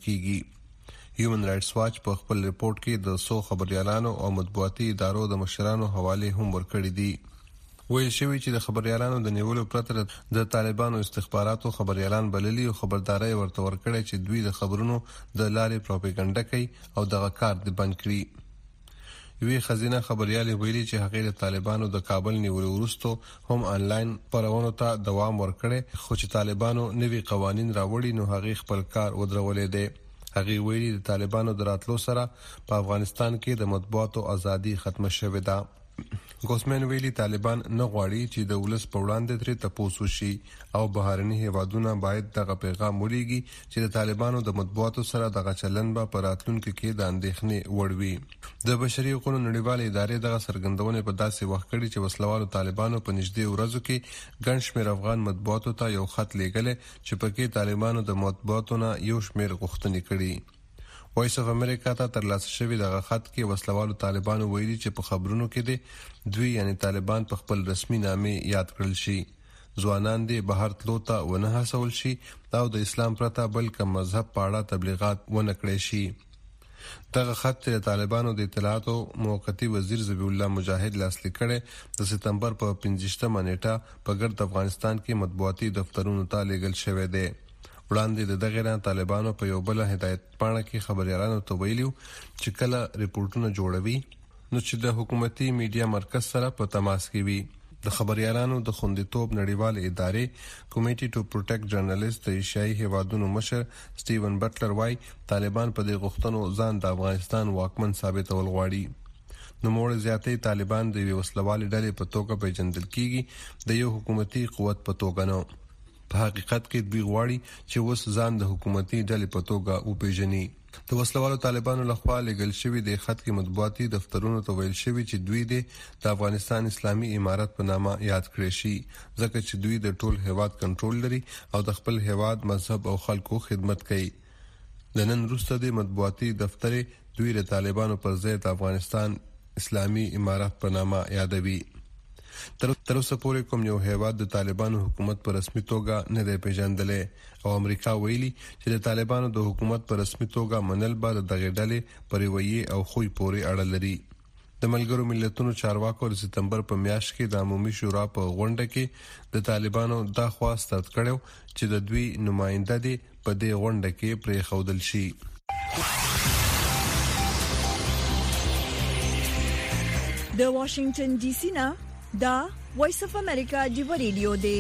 P: کیږي. هیومن رائټس واچ په خپل ریپورت کې د 100 خبريالانو او مطبوعاتي ادارو د مشرانو حواله هم ورکړي دي. ویل شوی چې د خبريالانو د نیولو پرته د طالبانو استخباراتو خبريالان بللي او خبرداري ورته ورکړي چې دوی د خبرونو د لارې پروپاګاندا کوي او دغه کار د بند کړي. یوې خزینه خبريالي ویلي چې هغه د طالبانو د کابل نیولو وروسته هم انلاین پرونو ته دوام ورکړي خو چې طالبانو نوي قوانين راوړي نو هغه خپل کار ودرولې دي. هغه ویلي د طالبانو دراتلو سره په افغانستان کې د مطبوعاتو ازادي ختم شوه ده. ګوسمن ویلي طالبان نه غواړي چې د ولس په وړاندې ترې تپوس وشي او بهرني هیوادونه باید دغه پیغام ولېږي چې د طالبانو د مطبوعاتو سره دغه چلن به په راتلونکي کې د اندېښنې وړ وي. د بشري حقوقو نړیوالې ادارې دغه څرګندونه په داسې وخت کړي چې وسلوالو طالبانو په نږدې ورځو کې ګڼ شمېر افغان مطبوعاتو ته یو خط لیږلی چې پکې طالبانو د مطبوعاتو نه یو شمېر غوښتنې کړي. وایس اف امریکا ته ترلاسه شوی دغه خط کې وسلوالو طالبانو ویلي چې په خبرونو کې دوی یعنی طالبان په خپل رسمي نامې یاد کړل شي. ځوانان دې بهر تلو ته ونه هڅول شي او د اسلام پرته بل کوم مذهب په اړه تبلیغات ونه کړي شي. دغه خط د طالبانو د اطلاعاتو موقتی وزیر ذبیح الله مجاهد لاسلیک کړي د سپتمبر په 15 نیټه په ګرد افغانستان کې مطبوعاتي دفترونو ته لیږل شوی دی. وړاندې د دغه ران طالبانو په یو بل هدایت پاڼه کې خبريالانو ته ویلو چې کله ریپورتونه جوړوي نو چې د حکومتي میډیا مرکز سره په تماس کې وي. د خبريالانو د خوندیتوب نړیوال ادارې کمیټي ټو پروټیکټ جرنالیست د ایشیايي هیوادونو مشر سټیون بټلر وايي طالبان په دې غوښتنو ځان د افغانستان واکمن ثابتول غواړي. نو موږ زیاتې طالبان د وسلوالې ډلې په توګه پیژندل کیږي د یو حکومتي قوت په توګه نه. په حقیقت کې دوی غواړي چې اوس ځان د حکومتي ډلې په توګه وپیژني. د وسلوالو طالبانو لخوا لګل شوی د خط کې مطبوعاتي دفترونو ته ویل شوی چې دوی د افغانستان اسلامي امارت په نامه یاد کړی شي ځکه چې دوی د ټول هیواد کنټرول لري او د خپل هیواد مذهب او خلکو خدمت کوي. د نن وروسته د مطبوعاتي دفتر دوی د طالبانو پر ضد د افغانستان اسلامي امارت په نامه یادوي. تر اوسه پورې کوم یو هیواد د طالبانو حکومت په رسمي توګه نه دی پیژندلې او امریکا ویلي چې د طالبانو د حکومت په رسمي توګه منل به د دغه ډلې پر ویي او خوې پورې اړه لري. د ملګرو ملتونو چارواکو د سپتمبر په میاشت کې د عمومي شورا په غونډه کې د طالبانو دا خواست ترد کړو چې د دوی نماینده دي په دې غونډه کې پرې ښودل شي.
A: د واشنگټن ډي سي نه دا وایس اف امریکا ډیو ریډیو دی.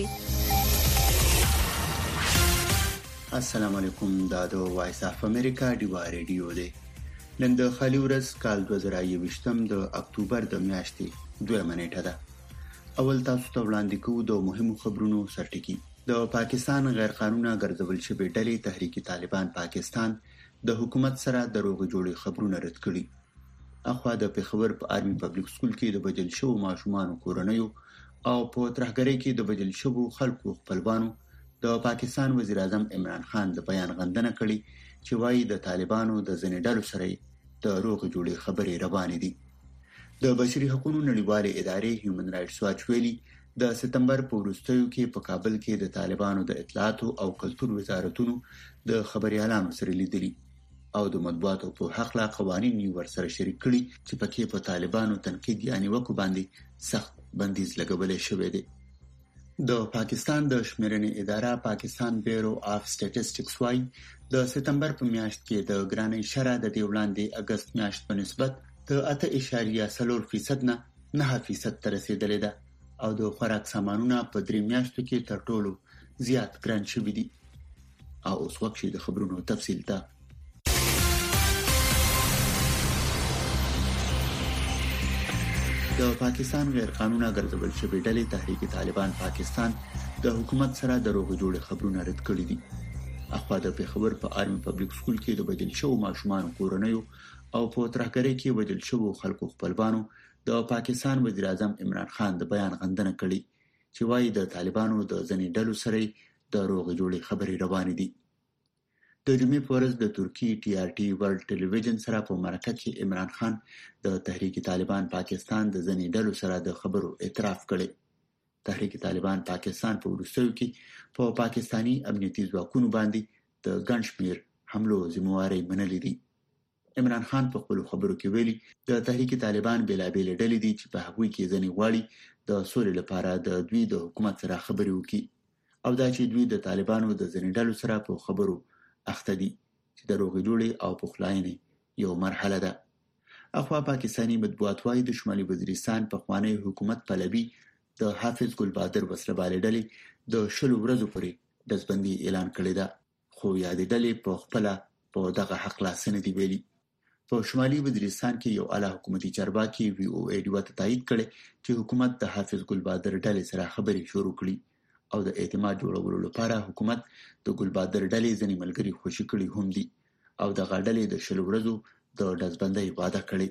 B: السلام علیکم. دا د وایس اف امریکا ډیو ریډیو دی. نن د خالي ورځ کال 2021 د اکتوبر د میاشتې 2 نیټه ده. اول تاسو ته وړاندې کوو د مهمو خبرونو سرټکی. د پاکستان غیر قانوني ګرځول شوی ډلې تحریک طالبان پاکستان د حکومت سره دروغ جوړي خبرونه رد کړي. اخوا د پیښور په آرمي پبلک سکول کې د بدل شو ماشومان کورنیو او په ترهګرۍ کې د بدل شو خلکو خپلوانو د پاکستان وزیر اعظم عمران خان د بیان غندنه کړي چې وايي د طالبانو د ځنې ډلو سره د روغ جوړي خبرې روانې دي. د بشري حقوقو نړیوالې ادارې هیومن رائټس واچ ویلي د سپتمبر په وروستیو کې په کابل کې د طالبانو د اطلاعات او کلتور وزارتونو د خبريالانو سره لیدلي او د مطبوعاتو په حق لا قوانين ور سره شریک کړي چې پکې په طالبانو تنقید یعنی وکړو باندې سخت بندیز لګولې شوې ده. د پاکستان د شمیرنې اداره پاکستان بیورو اف سټیټسټکس وايي د سپتمبر په میاشت کې د ګرانۍ شرح د وړاندې اگست میاشت په نسبت د 8.4% نه 9% ته رسیدلې ده او د خوراک سامانونه په 3 میاشتو کې تر ټولو زیات ګران شوي دي. او اوس وخت شي د خبرونو تفصیل ته. د پاکستان غیر قانوني ګرځول شوی ډلې تحریک طالبان پاکستان د حکومت سره دروغ جوړي خبرونه رد کړي دي. اخوا د پیښور په آرمي پبلک سکول کې د بدل شو ماشومان کورنیو او په ترهګرۍ کې بدل شو خلکو خپلوانو د پاکستان وزیر اعظم عمران خان د بیان غندنه کړي چې وايي د طالبانو د ځنې ډلو سره د روغ جوړي خبرې روانې دي. د جمعې په ورځ د ترکی TRT ورلد ټلویزیون سره په مرکه کې عمران خان د تحریک طالبان پاکستان د ځنې ډلو سره د خبرو اعتراف کړي. تحریک طالبان پاکستان په وروستیو کې په پاکستانی امنیتي ځواکونو باندې د ګڼ شمېر حملو ذمہواري منلې دي. عمران خان په خپل خبرو کې ویلي د تحریک طالبان بېلابېل ډلې دي چې په هغوی کې ځنې غواړي د سولې لپاره د دوی د حکومت سره خبرې وکړي او دا چې دوی د طالبانو د ځنې ډلو سره په خبرو اخته دي چې د روغ جوړي او پخلاینې یو مرحله ده. اخوا پاکستانی مطبوعات وايي د شمالي وزیرستان په خوانی حکومت طلبي د حافظ ګل بادر وسلواله ډلې د 20 ورځې پورې دزبندي اعلان کړی ده خو یادې ډلې په خپل په دغه حق لاسنه دی ویلي. په شمالي وزیرستان کې یو اعلی حکومتي چارواکي VOA ډیو ته تایید کړي چې حکومت د حافظ ګل بادر ډلې سره خبرې شروع کړي او د اعتماد جوړولو لپاره حکومت د ګل بادر ډلې ځنې ملګری خوشي کړي هم دي او د غړډلې د 20 ورځو د دزبندۍ وعده کړې.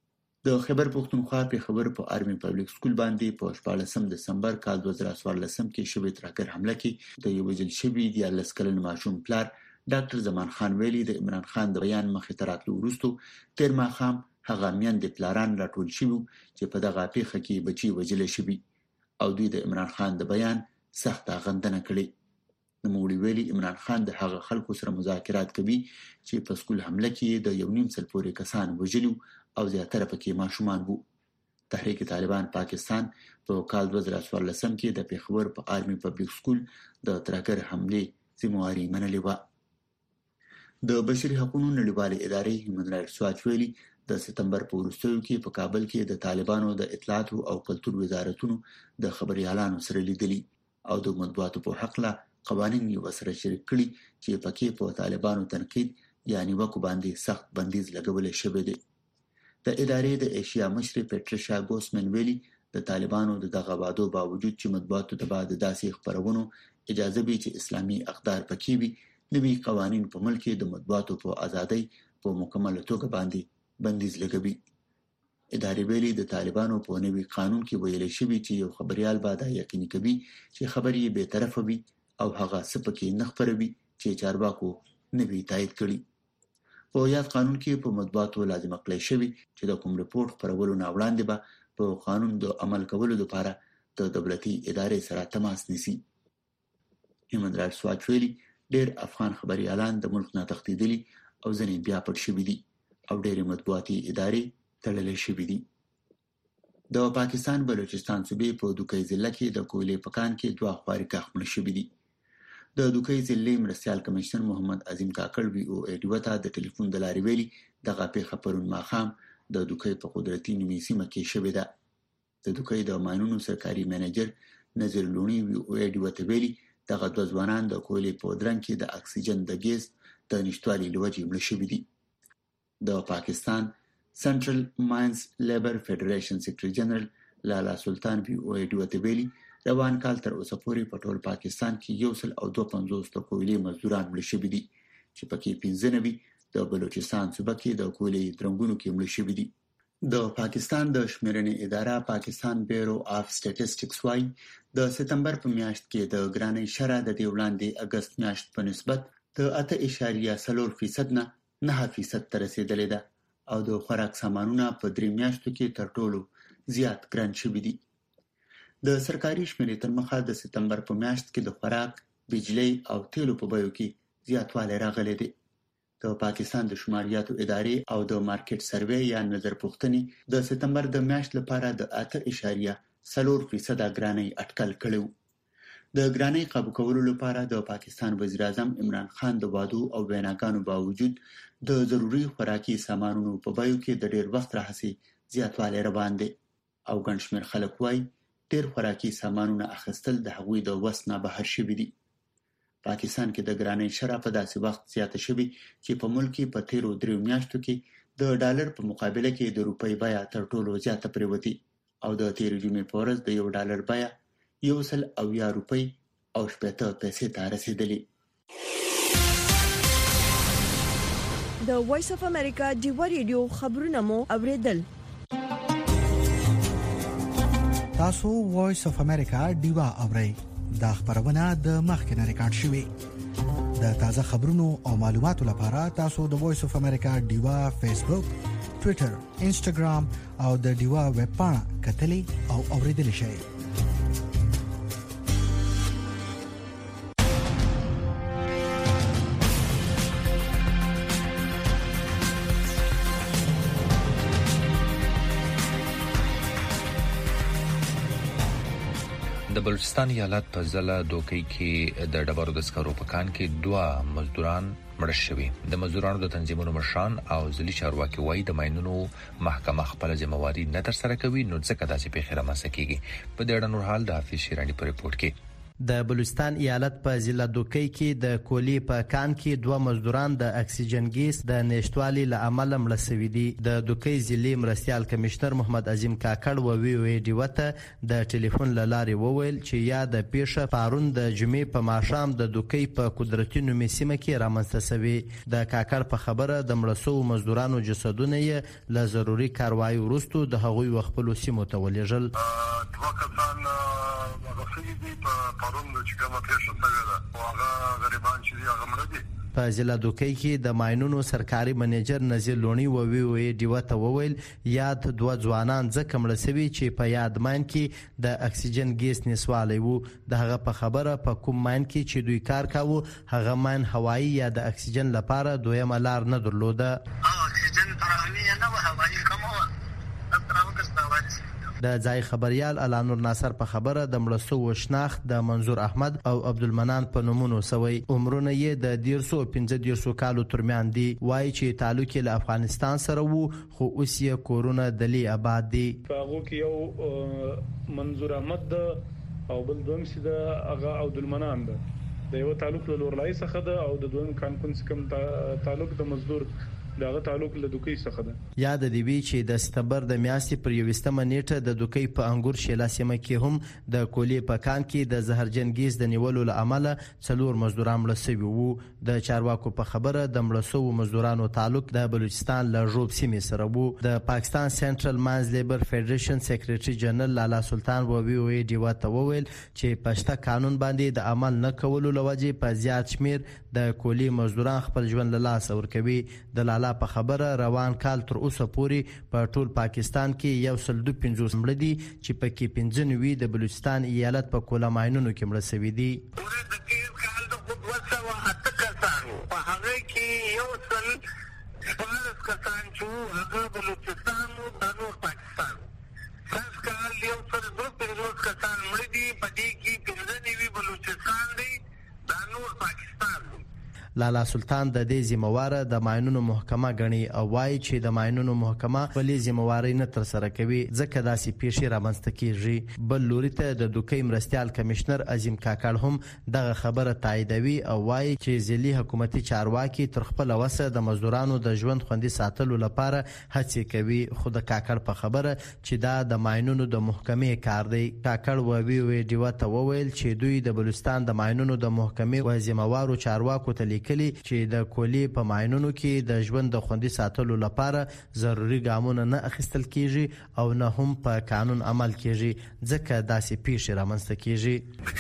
B: د خیبر پختونخوا په خبر په آرمي پبلک سکول باندې په 14 دسمبر کال 2014 کې شوې ترهګر حمله کې د یو وژل شوی د 14 کلن ماشوم پلار ډاکټر زمان خان ویلي د عمران خان د بیان مخې ته راتلو وروسته تیر ماښام هغه میندې پلاران راټول شوي چې په دغه پیښه کې بچي وژل شوي او دوی د عمران خان د بیان سخت غندنه کړې. نوموړي ویلي عمران خان د هغه خلکو سره مذاکرات کوي چې په سکول حمله کې د 1.5 سل پورې کسان وژلي او زیاتره پکې ماشومان وو. تحریک طالبان پاکستان په کال 2014 کې د پیښور په آرمي پبلک سکول د ترهګر حمله ذمہواري منلې و. د بشري حقوقو نړیوالې ادارې هیومن رائټس واچ ویلي د سپتمبر په وروستیو کې په کابل کې د طالبانو د اطلاعات او کلتور وزارتونو د خبريالانو سره لیدلي او د مطبوعاتو په حق لا قوانين یې وسره شریک کړي چې پکې په طالبانو تنقید یعنی وکړو باندې سخت بندیز لګول شوی دی. د ادارې د ایشیا مشر پټریشا ګوسمن ویلي د طالبانو دغه وعدو باوجود چې مطبوعاتو ته بعد داسې خبرونو اجازه وي چې اسلامي اقدار پکې وي، نوي قوانين په ملک کې د مطبوعاتو په ازادۍ په مکمل توګه باندې بندیز لګوي. ادارې ویلي د طالبانو په نوي قانون کې ویل شوی چې یو خبريال به دا یقیني کوي چې خبري به طرفه وي او هغه سپکې نه خبروي چې چارواکو نوي تایید کړي. په یاد قانون کې په مطبوعاتو لازم کړی شوی چې د کوم رپورت خپرولو نه وړاندې به په قانون د عمل کولو لپاره د دولتي ادارې سره تماس نیسي. هیومن رایټس واچ ویلي ډېر افغان خبريالان د ملک نه تښتېدلي او ځینې بیا پټ شوي دي او ډېرې مطبوعاتي ادارې تړلې شوي دي. د پاکستان بلوچستان صوبې په دوکۍ ضلع کې د کویلې په کان کې 2 خواري کاخمل شوي دي. د دوکۍ ضلع مرستیال کمشنر محمد عظیم کاکړ VOA ته د ټلیفون د لارې ویلي دغه پیښه پرون ماښام د دوکۍ په قدرتي نیمې سیمه کې شوې ده. د دوکۍ د ماینونو سرکاري منیجر نظیر لونی VOA ته ویلي دغه 2 ځوانان د کویلې په درنګ کې د اکسیجن د ګیس د نشټوالي له وجې مړه شوي دي. د پاکستان سنټرل ماینز لیبر فدریشن سیکریټري جنرال لالا سلطان VOA ته ویلي روان کال تر اوسه پورې په ټول پاکستان کې 152 د کویلې مزدوران مړه شوي دي چې پکې 95 د بلوچستان صوبه کې د کویلې درنګونو کې مړه شوي دي. د پاکستان د شمیرنې اداره پاکستان بیورو اف سټیټسټکس وايي د سپتمبر په میاشت کې د ګرانۍ شرح د وړاندې اگست میاشت په نسبت د 8.4% نه 9% ته رسیدلې ده او د خوراک سامانونه په 3 میاشتو کې تر ټولو زیات ګران شوي دي. د سرکاري شمیرې تر مخه د سپتمبر په میاشت کې د خوراک، بجلی او تیلو په بیو کې زیاتوالی راغلی دی. د پاکستان د شماریاتو ادارې او د مارکیټ سروې یا نظر پوښتنې د سپتمبر د میاشت لپاره د 8.4% ګرانۍ اټکل کړی و. د ګرانۍ قابو کولو لپاره د پاکستان وزیر اعظم عمران خان د وعدو او ویناګانو باوجود د ضروري خوراکي سامانونو په بیو کې د ډېر وخت راهیسې زیاتوالی روان دی او ګڼ شمېر خلک وایي ډېر خوراکي سامانونه اخیستل د هغوی د وس نه بهر شوي دي. پاکستان کې د ګرانۍ شرح په داسې وخت زیاته شوې چې په ملک کې په تیرو 3 میاشتو کې د ډالر په مقابله کې د روپۍ بیه تر ټولو زیاته پریوتې او د تیرې جمعې په ورځ د $1 بیه 100 روپۍ او 80 پیسې ته رسیدلې.
A: د وایس اف امریکا ډیوا ریډیو خبرونه مو اوریدل.
C: تاسو وایس اف امریکا ډیوا اورئ. دا خبرونه د مخکنه ریکارډ شوې. د تازه خبرونو او معلوماتو لپاره تاسو د وایس اف امریکا ډیوا فیسبوک، ټوئیټر، انسټاګرام او د ډیوا ویب پاڼه کتلې او اوریدل شئ.
D: د بلوچستان ایالت په ضلع دوکۍ کې د ډبرو د سکرو په کان کې 2 مزدوران مړه شوي. د مزدورانو د تنظیمونو مشران او ځلي چارواکي وایي د ماینونو محکمه خپل ځمواري نه ترسره کوي نو ځکه داسې پیښې رامنځته کیږي. په دې اړه نور حال د حافظ شیرانی په ریپورت کې.
Q: د بلوچستان ایالت په ضلع دوکۍ کې د کولی په کان کې 2 مزدوران د اکسیجن ګیس د نشټوالي له امله مړه شوي دي. د دوکۍ ضلع مرستیال کمشنر محمد عظیم کاکړ VOA ته د ټلیفون له لارې وویل چې یا د پیښه پارون د جمعې په ماښام د دوکۍ په قدرتي نومې سیمه کې رامنځته شوې. د کاکړ په خبره د مړه شوو مزدورانو جسدونه یې له ضروري کاروایي وروسته د هغوی خپلو سیمو ته ولېږل. په ضلع دوکۍ کې د ماینونو سرکاري منیجر نظیر لونی VOA ته وویل یاد 2 ځوانان ځکه مړه شوي چې په یاد ماین کې د اکسیجن ګیس نسوالی وو. د هغه په خبره په کوم ماین کې چې دوی کار کاوه هغه ماین هوایی یا د اکسیجن لپاره دویمه لار نه درلوده.
R: اکسیجن فراهمي نه و هوایی کومه
Q: د ځای خبريال علانور ناصر په خبره د مړسو شناخت د منظور احمد او عبدالمنان په نومونو سوی. عمرونه یې د 115 کالو ترمیان دي. وایي چې تعلق له افغانستان سره وو خو اوس یې کورونه دلی آباد دي.
S: هغه کې یو منظور احمد او بل دوم سي د هغه عبدالمنان د یو تعلق له لورلای څخه ده او د دویم کانکونس کم تعلق د مزدور دغه تعلق له دوکۍ څخه ده.
Q: یاد دی وی چې د سپتمبر د میاشتې پر 21مه نیټه د دوکۍ په انګور شیلا سیمه کې هم د کولې په کان کې د زهرجن ګیس د نیولو له امله 4 مزدوران مړه شوي وو. د چارواکو په خبره د مړه شوو مزدورانو تعلق د بلوچستان له ژوب سیمې سره وو. د پاکستان سنټرل ماینز لیبر فدریشن سیکریټري جنرال لالا سلطان و وی او ډیوا ته وویل چې پښته قانون باندې د عمل نه کولو لوجې په زیات شمیر د کولې مزدوران خپل ژوند له لاسه ورکوي. د لالا په خبره روان کال تر اوسه پورې په ټول پاکستان کې 152 مړه دي چې پکې 95 د بلوچستان ایالت په کولا ماینونو کې مړه شوي دي. لالا سلطان د دې ذمہواره د ماینونو محکمه غني او وايي چې د ماینونو محکمه ولې ذمہواري نه تر سره کوي ځکه داسې پیښې رامنځته کیږي. بل لوري ته د دوکۍ مرستيال کمشنر عظیم کاکړ هم دغه خبره تاییدوي او وايي چې ځلي حکومتي چارواکي تر خپل وسه د مزدورانو د ژوند خوندي ساتلو لپاره هڅې کوي. خو د کاکړ په خبره چې دا د ماینونو د محکمې کار دی. کاکړ و وی ډیوا ته وویل چې دوی د بلوچستان د ماینونو د محکمې و ذمہوارو چارواکو ته کلی چې د کولې په ماینونو کې د ژوند د خوندي ساتلو لپاره ضروري ګامونه نه اخیستل کیږي او نه هم په قانون عمل کیږي ځکه داسې پیښې رامنځته کیږي.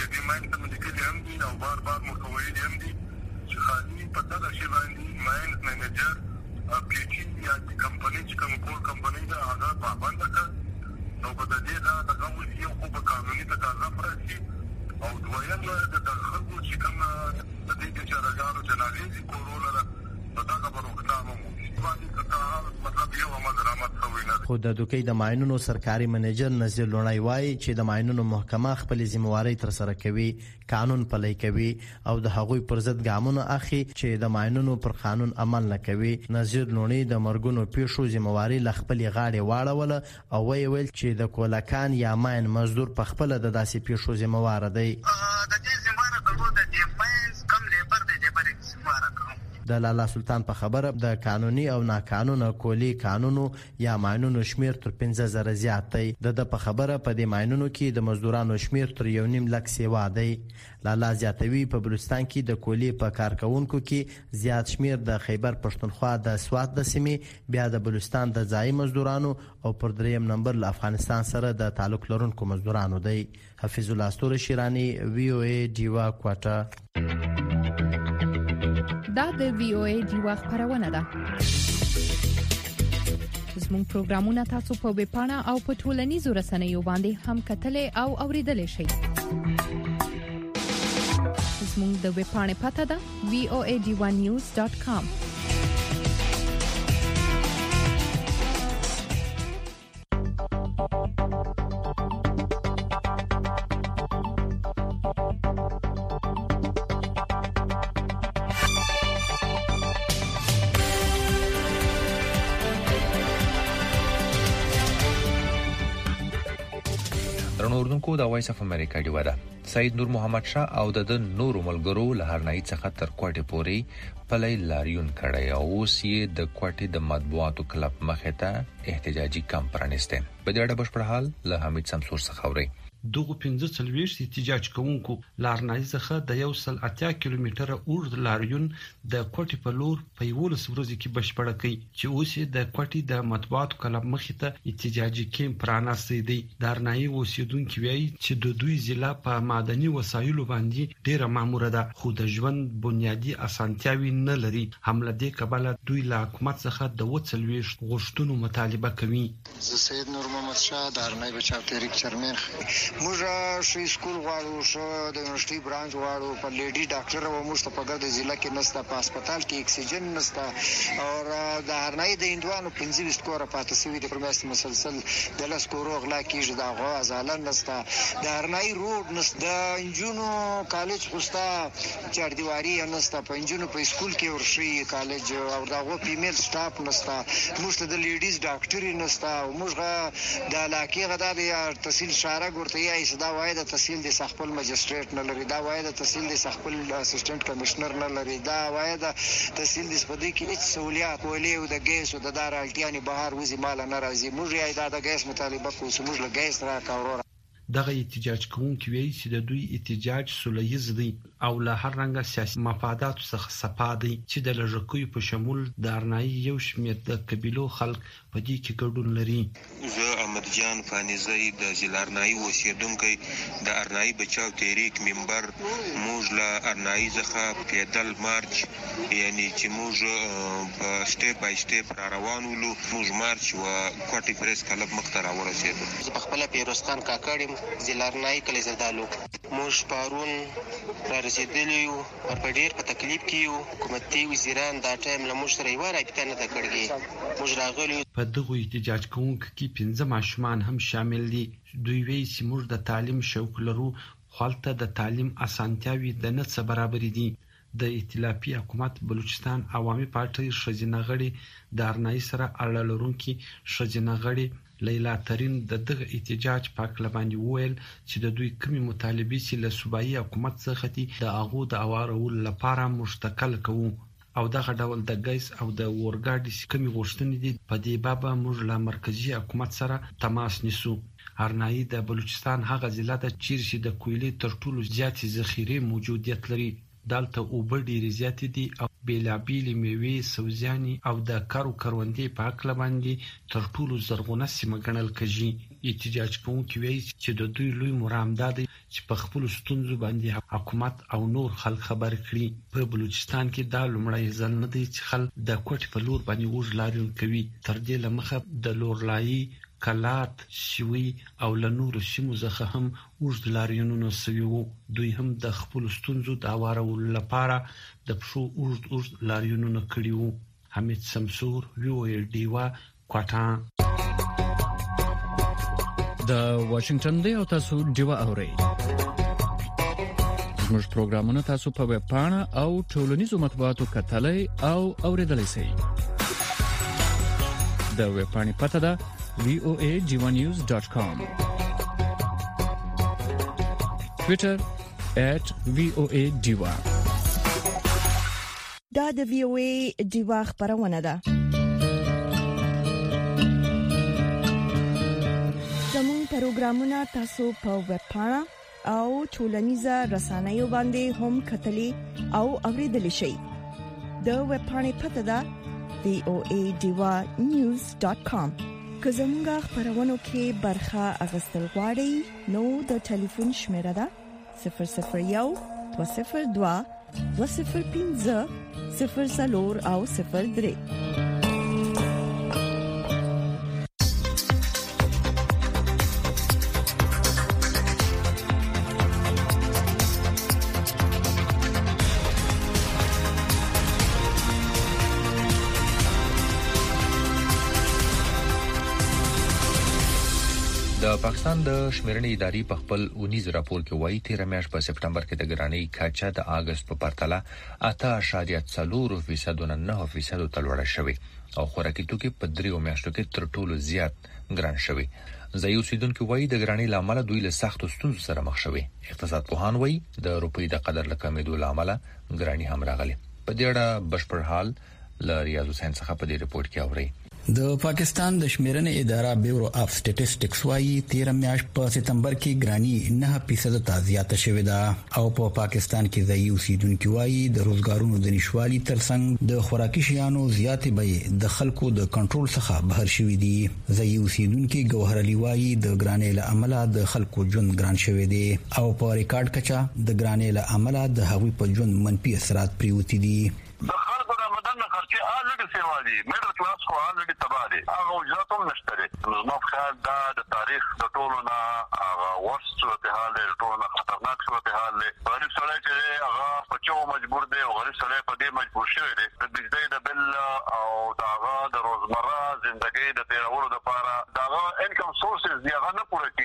T: او دویم د خلکو چې کوم د دې چې راځي جنازې کورونه دا خبرو کتابو مطلب یو مزرامت شوی نه.
Q: خو د دوکۍ د ماینونو سرکاري منیجر نذیر لونای وایي چې د ماینونو محکمه خپل ذمہواری تر سره کوي، قانون پلی کوي او د هغوی پر ضد ګامونه اخلي چې د ماینونو پر قانون عمل نه کوي. نذیر لونای د مرګونو پیښو ذمہواری ل خپل غاړې واړوله او ویل چې د کولاکان یا ماین مزدور په خپل د داسې پیښو ذمہوار دی. د لالا سلطان په خبره د قانوني او ناقانونه کولی قانونو یا ماینونو شمیر تر 15000 زیات دی. د په خبره په دې ماینونو کې د مزدورانو شمیر تر 1.5 لک سیوا دی. لالا زیاتوي په بلوچستان کې د کولی په کارکونکو کې زیات شمیر د خیبر پښتونخوا د سوات د سیمې، بیا د بلوچستان د ځای مزدورانو او پر 3م نمبر له افغانستان سره د تعلق لرونکو مزدورانو دی. حفیظ الله استور شیرانی وی او ای ډیوا کوټا.
U: دا د وی او ای ډیوا خبرونه ده. زموږ پروګرامونه تاسو په ویب پاڼه او په ټولنیزو رسنیو باندې هم کتلې او اوریدلې شئ. زموږ د ویب پاڼې پته ده voad1news.com.
D: اردوونکو د وایس اف امریکا ډیوا ده. سید نور محمد شاه او د نورو ملګرو له هرنۍ څخه تر کوټې پورې پلي لاریون کړی او اوس یې د کوټې د مطبوعاتو کلب مخې ته احتجاجي کمپ پرانیسته. په دې اړه بشپړ حال له حمید سمسور څخه اوري.
V: دغه 15 احتجاج کوونکو لارنای څخه د 180 کیلومتره اوږد لاریون د کوټې په لور په 11 ورځې کې بشپړ کړي چې اوس د کوټې د مطبوعاتو کلب مخې ته احتجاجي کمپ پرانیسته دي. لارنای اوسیدونکو وایي چې د دوی ضلع په معدني وسایلو باندې ډیره ماموره ده خو د ژوند بنیادی اسانتیاوي نه لري. حمله دې کبله دوی له حکومت څخه د 40 غوښتنو مطالبه کوي.
W: سید نور محمد شاه لارنای بچاو تحریک چرمن موږ شي سکول غواړو شو د یونیورسيټي برانچ غواړو په لیډي ډاکټر او موږ په ګرد ضلع کې نستا په هسپتال کې اکسیجن نستا او د هرنۍ د اندوانو 25 کور پاتې سوي د پرمست مسلسل د لاس کورو غلا کیږي د غوا ازالن نستا د هرنۍ روډ نستا د انجونو کالج خوستا چار دیواری نستا په انجونو په سکول کې ورشي کالج او دغه فیمیل سټاف نستا موږ د لیډیز ډاکټر نستا او موږ د علاقې غدا د تحصیل شارع ګورته صحیح ایسدا وای د تحصیل د خپل مجستریټ نه لري دا وای د تحصیل د خپل اسسټنټ کمشنر نه لري دا وای د تحصیل د سپدی کې هیڅ سہولیات ولې او د ګیس او د دار الټیانی بهر وزي مال نه راځي موږ یې د ګیس مطالبه کوو چې موږ له ګیس راکاورو.
V: دغه احتجاج کوونکي وایي چې د دوی احتجاج سولیز دی او له هر رنګه سیاسي مفادات څخه صفا دی چې د لږکیو په شمول د ارنایي یو شمېر د قبیلو خلک په دې کې ګډون لري.
E: زه احمد جان فانیزی د ضلع ارنایي اوسیدونکی د ارنایي بچاو تحریک ممبر موږ له ارنایي څخه پیدل مارچ یعنی چې موږ په سټیپ بای سټیپ را روان ولو موږ مارچ او کوټي پریس کلب مخ ته راورسېدو.
W: زه په خپل پیروزخان کاکړم ضلع ارنایي کلی زردالو موږ پارون را رسیدلی یو په ډېر په تکلیف کې یو حکومتي وزیران دا ټایم له موږ سره یوه رابطه نه ده کړې موږ راغلي.
V: په دغه احتجاج کوونکو کې 15 ماشومان هم شامل دي. دوی وایي چې موږ د تعلیم شوق لرو خو هلته د تعلیم اسانتیاوې د نه څه برابرې دي. د ائتلافي حکومت بلوچستان عوامي پارټۍ ښځینه غړي د ارنایي سره اړه لرونکي ښځینه غړي لیلا ترین د دغه احتجاج په اړه باندې وویل چې د دوی کومې مطالبې چې له صوبایي حکومت څخه دي د هغو د اوارولو لپاره مشتکل کوو او دغه ډول د ګیس او د اورګاډي کومې غوښتنې دي په دې بابه موږ له مرکزي حکومت سره تماس نیسو. ارنایي د بلوچستان هغه ضلع ده چیرې د کویلې تر ټولو زیاتې ذخیرې موجودیت لري. دلته اوبه ډېرې زیاتې دي او بیلابیلې میوې سبزیانې او د کروندې په هکله باندې تر ټولو زرغونه سیمه ګڼل کېږي. احتجاج کوونکي وایي چې د دوی لوی مرام دا دی چې په خپلو ستونزو باندې حکومت او نور خلک خبر کړي. په بلوچستان کې دا لومړی ځل نه دی چې خلک د کوټې په لور باندې اوږد لاریون کوي. تر دې له مخه د لورلایي کلات شوي او له نورو سیمو څخه هم اوږد لاریونونه سوي وو. دوی هم د خپلو ستونزو د هوارولو لپاره د پښو اوږد لاریونونه کړي وو. حمید سمسور ویو ډیوا کوټا.
G: د واشنگټن دی او تاسو ډیوا اورئ. زموږ پروګرامونه تاسو په ویب پاڼه او ټولنیزو مطبوعاتو کتلای او اوریدلای شئ. د ویب پاڼې پته ده voajivanews.com Twitter @voadiva.
A: دا د VOA دیوا خبرونه ده. زموږ پروګرامونه تاسو په ویب پاڼه او ټولنیزو رسنیو باندې هم کتلي او اوریدلای شئ. د ویب پاڼې پته ده voajivanews.com. که زمونږ خبرونو کې برخه اغستل غواړئ نو د ټلیفون شمیره ده 001 202 205 00 او 03.
D: د پاکستان د شمیرنې ادارې په خپل 19 راپور کې وایي 13 میاشت په سپټمبر کې د ګرانۍ کچه د اگست په پرتله 8.4% 9% ته لوړه شوې او خوراکي توکي په 3 میاشتو کې تر ټولو زیات ګران شوي. ځایي اوسیدونکو وایي د ګرانۍ لامل دوی له سختو ستونزو سره مخ شوي. اقتصاد پوهان وایي د روپۍ د قدر له کمېدو لامل ګرانۍ هم راغلي. په دې اړه بشپړ حال ل ریاض حسین څخه په دې رپورت کې اوري.
H: د پاکستان د شمیرنې اداره بیورو اف سټټیسټکس وايي 13 میاشت په سپتمبر کې ګرانی 9% ته زیاته شوې ده او په پاکستان کې ځایي اوسیدونکو وايي د روزګارونو د نشوالي ترڅنګ د خوراکي شیانو زیاتې بیې د خلکو د کنټرول څخه بهر شوې دي. ځایي اوسیدونکو ګوهر علي وايي د ګرانی له امله د خلکو ژوند ګران شوی دی او په ریکارډ کچا د ګرانی له امله د هغوی په ژوند منفي اثرات پریوتی دي.
T: میډل کلاس خو الریډي تباہ دي هغه وجات هم نشته دي. نو خیال دا د تاریخ د ټولو نه هغه ورس صورتحال دی ټولو نه خطرناک صورتحال دی. غریب سړی چې هغه په چو مجبور دی او غریب سړی په دې مجبور شوی دی د بجلی د بل او د هغه د روزمره ژوندۍ د تیرولو لپاره د هغه انکم سورسز دی هغه نه پوره کیږي.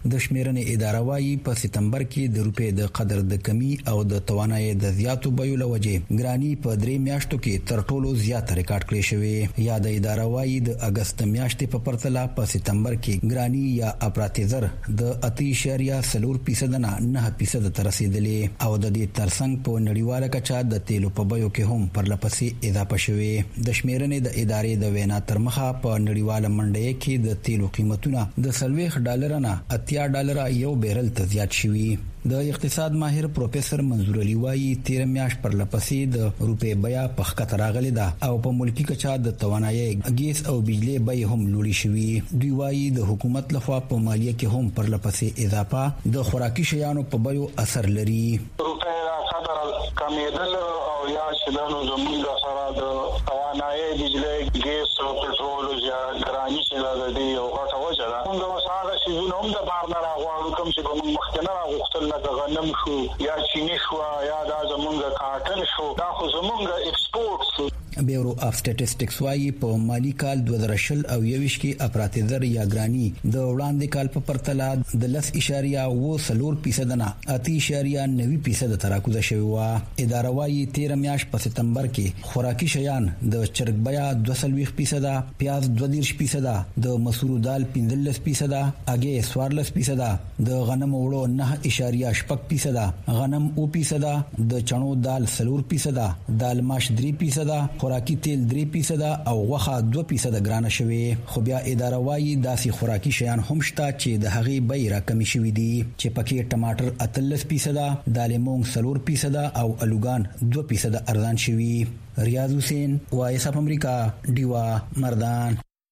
H: د شمیرنې اداره وايي په سپتمبر کې د روپې د قدر د کمی او د توانایي د زیاتو بیو لوجې ګرانی په 3 میاشتو کې تر ټولو زیات ریکارډ کړی شوی. یا د اداره وايي د اگست میاشتې په پرتله په سپتمبر کې ګرانی یا اپراتیزر د 8.4% نه 9% ته رسیدلې او د دې ترڅنګ په نړیواله کچه د تیلو په بیو کې هم پرلپسې اضافه شوې. د شمیرنې د ادارې د وینا تر مخه په نړیواله منډه کې د تیلو قیمتونه د $40 نه $80 یو بیرل ته زیات شوي. د اقتصاد ماهر پروفیسور منظور علي وايي 13 میاشت پر لپسې د روپې بیا په خطر راغلي ده او په ملکی کچا د توانایي ګیس او بجلی بیې هم لوړې شوي. دوی وايي د حکومت لخوا په مالیه کې هم پر لپسې اضافه د خوراکي شیانو په بیو اثر لري.
F: روپې خطر کمیدل او یا شلانو زمونږ سره د توانایي بجلی ګیس او پټرول یا ګرانی چې د دې او غټه وجه ده. موږ وساله چې نوم د بار نه راغواړو کوم چې موږ مخکنه راغوښتل لکه غنم شو یا چینی شو یا دا زمونږ کاټن شو دا خو زمونږ ایکسپورټس.
H: بیورو اف سټیټسټکس وايي په مالی کال 2020 او 21 کې اپراتیزر یا ګرانی د وړاندې کال په پرتله د 10.4% نه 8.9% ته راکوزه شوی و. اداره وايي 13 میاشت په سپتمبر کې خوراکي شیان د چرګ بیا 2.2%، پیاز 2.2%، د مسورو دال 15%، اګې 14%، د غنم وړو 9.6%، غنم 0%، د چڼو دال 4%، دال ماش 3%، خوراکي تیل 3% او غوښه 2% ګرانه شوی. خو بیا اداره وايي داسې خوراکي شیان هم شته چې د هغې بیې راکمې شوې دي چې پکې ټماټر 18%، دال مونګ 4% او الوګان 2% ارزان شوي. ریاض حسین، وایس اف امریکا، ډیوا مردان.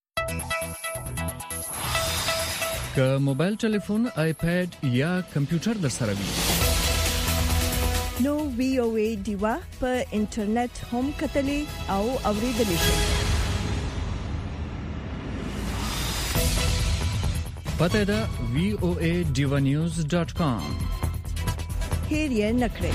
G: که موبایل ټلیفون، آیپاد یا کمپیوټر در سره وي
A: نو VOA دیوا په انټرنیټ هم کتلې او اوریدلې شئ.
G: پته ده voadivanews.com.
A: هیر یې نکړئ.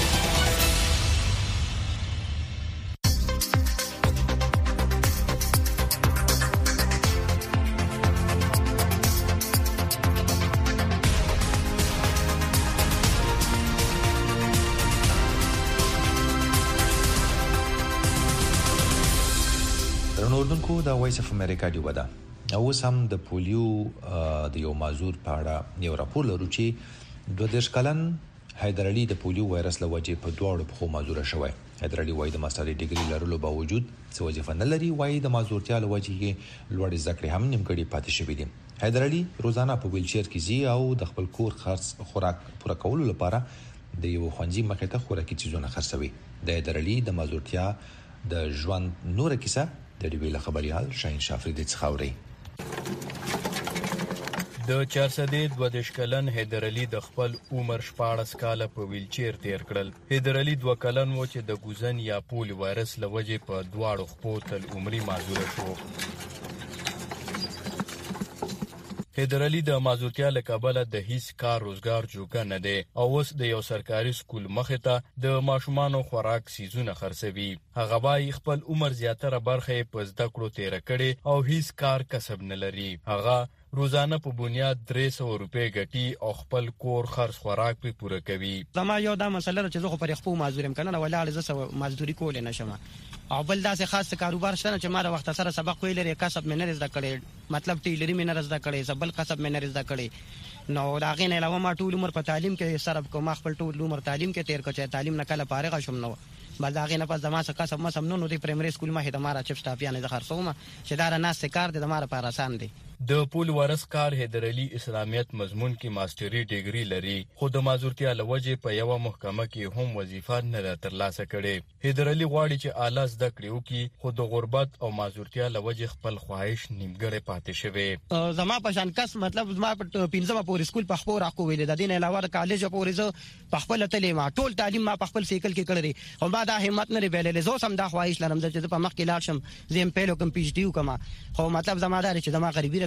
D: اردوونکو د وایس اف امریکا دی ودا او سم د پولیو د یو مازور په اړه یو راپور لرو چې 12 کلن حیدر علي د پولیو وایرس له وجې په دوړو په مازور شوی. حیدر علي وايي د ماستر ډیګري لرلو باوجود څه وظیفه نه لري. وايي د مازورتیا له وجې لوړ ذکر هم نیمګړی پاتې شوی دی. حیدر علي روزانه په ویلچیر کې زی او د خپل کور خرڅ خوراک پوره کولو لپاره د یو خونجي مخې ته خوراکي چیزونه خرڅوي. د حیدر علي د مازورتیا د ژوند نور کیسه د دې ویله خبريال شاهین شافری د څخاوري.
I: د 412 کلن حیدر علي د خپل عمر 14 کاله په ویلچیر تیر کړل. حیدر علي 2 کلن و چې د ګوزن یا پولیو وایرس لوجې په دواړو خپو تل عمري معذور شو. حیدر علي د مازوتیا له کابل د هیڅ کار روزګار جوګه نه دی او اوس د یو سرکاري سکول مخې ته د ماشومانو خوراک سیزونه خرڅوي. هغه وايي خپل عمر زیاتره برخه په زده کړو تیر کړي او هیڅ کار کسب نه لري. هغه روزانه په بنیاد 300 روپے ګټي او خپل کور خرڅ خوراک په پوره کوي.
K: زما یو دا مسله چې زه خو پر خپل معذورم کنه ولاړ زه مزدوري کول نه شم او بل داسې خاص کاروبار شته چې ما د وخت سره سبق ویل لري کسب مې نه زده کړی مطلب ټیلری مې نه زده کړی سبل کسب مې نه زده کړی نو دا غین علاوه ما ټول عمر په تعلیم کې صرف کوم خپل ټول عمر تعلیم کې تیر کړ تعلیم نه کله فارغ شوم نو بل دا غینه په زما څخه کسب ما سم نو د پرایمري سکول ما هدا مارا چپ سټاپ یعنی د خرڅوم چې دا نه سکار د مارا پر آسان دی.
I: د پولیو وایرس کار حیدر علي اسلامیت مضمون کې ماستری ډیګري لري خو د مازورتیا لوجې په یو محکمه کې هم وظیفه نه ترلاسه کړي. حیدر علي غواړي چې اعلی زده کړې وکړي خو د غربت او مازورتیا لوجې خپل خواهش نیمګړی پاتې شوی.
K: زما په شان کس مطلب زما په 15 پورې سکول په خپل راکو ویل د دین علاوه د کالج پورې زه په خپل تلې ما ټول تعلیم ما په خپل سیکل کې کړی او ما دا همت نه ویلې زه سم دا خواهش لرم چې په مخ کې لاړ شم زم په لو کم پی ایچ ډی وکما خو مطلب زما دا چې زما غریبی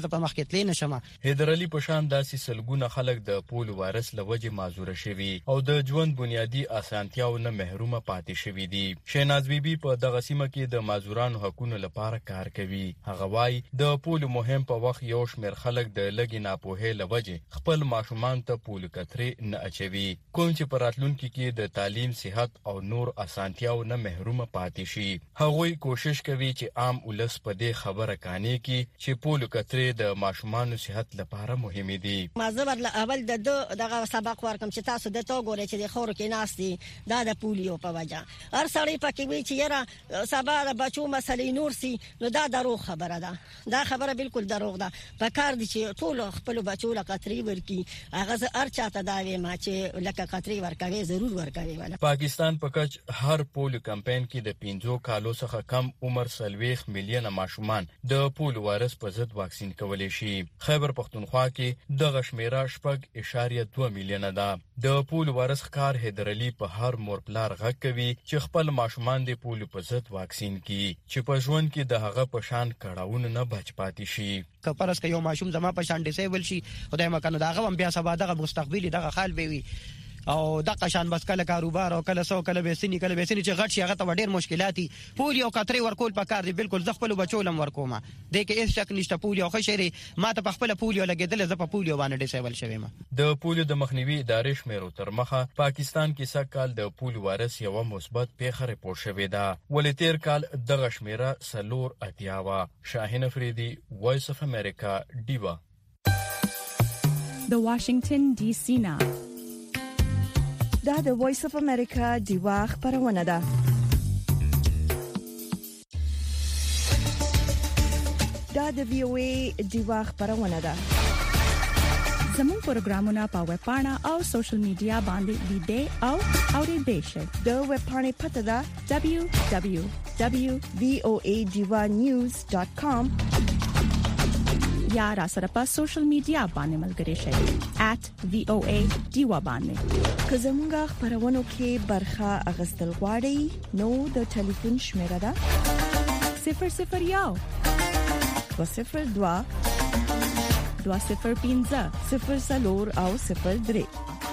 K: ز په مخ کې تلې نشم.
I: حیدر علي په شان داسې سلګونه خلک د پولیو وایرس لوجه معذور شوي او د ژوند بنیادی اسانتیاو نه محروم پاتې شوي دي. شیناز بیبي په دغه سیمه کې د معذورانو حقوقو لپاره کار کوي. هغه وايي د پولیو مهم په وخت یو شمېر خلک د لګي ناپوهۍ لوجه خپل ماشومان ته پولیو کترې نه اچوي، کوم چې په راتلونکي کې د تعلیم، صحت او نور اسانتیاو نه محروم پاتې شي. هغوی کوشش کوي چې عام ولس په دې خبره کاني کې چې پولیو کترې د ماشومانو صحت لپاره مهمه دي.
J: مازبر اول دغه سبق ورکم چې تاسو د تو ګورئ چې د خور کې ناشتي دا د پولیو په وجه هر سړی پکې وی چې یاره سبا د بچو مسلې نور سي، نو دا دروغ خبره ده. دا خبره بالکل دروغ ده. په کار دي چې ټول خپل بچو له قطري ورکی هغه هر چاته دا وی ما چې لکه قطري ورکوي ضرور ورکوي. ولا
I: پاکستان په کچ هر پولیو کمپاین کې د 15 کالو څخه کم عمر 40 میلیونه ماشومان د پولیو وایرس په ضد واکسین کولی شي. خیبر پختونخوا کې دغه شمیره 4.2 میلیونه ده. د پولیو وایرس ښکار حیدر علي په هر مور پلار غږ کوي چې خپل ماشومان د پولیو په ضد واکسین کړي چې په ژوند کې د هغه په شان کړهونه نه بچ پاتې شي.
K: کپرس کې یو ماشوم زما په شان ډیسیبل شي، خدای مکنه داغه هم بیا سبا دغه مستقبلی دغه خال به وي او دغه شان بس کله کاروبار او کله سو کله بیسنی چې غټ شي هغه ته ډیر مشکلاتي. پولیو کتري ورکول پکار دي، بالکل ز خپل بچولم ورکوم. د کې هیڅ شک نشته پولیو خو شری ما ته خپل پولیو لګیدل ز په پولیو باندې ډیسیبل شوم.
I: د پولیو د مخنیوي ادارې شمیرو تر مخه پاکستان کې سکهال د پولیو وایرس یو مثبت پیښه رپورټ شوې ده، ولې تیر کال دغه شمیره 480. شاهین افریدي، وایس اف امریکا، ډیوا.
U: د واشنگټن ډي سي نه
A: دا د وایس اف امریکا ډیوا خبرونه ده. دا د وی او ای ډیوا خبرونه ده.
U: زموږ پروګرامونه په ویب پاڼه او سوشل میډیا باندې لیدئ او اوریدئ شئ.
A: د ویب پاڼې پته ده www.voadivanews.com
U: یا را سره په سوشل میډیا باندې ملګري شئ @VOA ډیوا باندې.
A: که زموږ خبرونو کې برخه اغستل غواړئ نو د ټلیفون شمیره ده
U: 001
A: 202
U: 205
A: 00 او 03.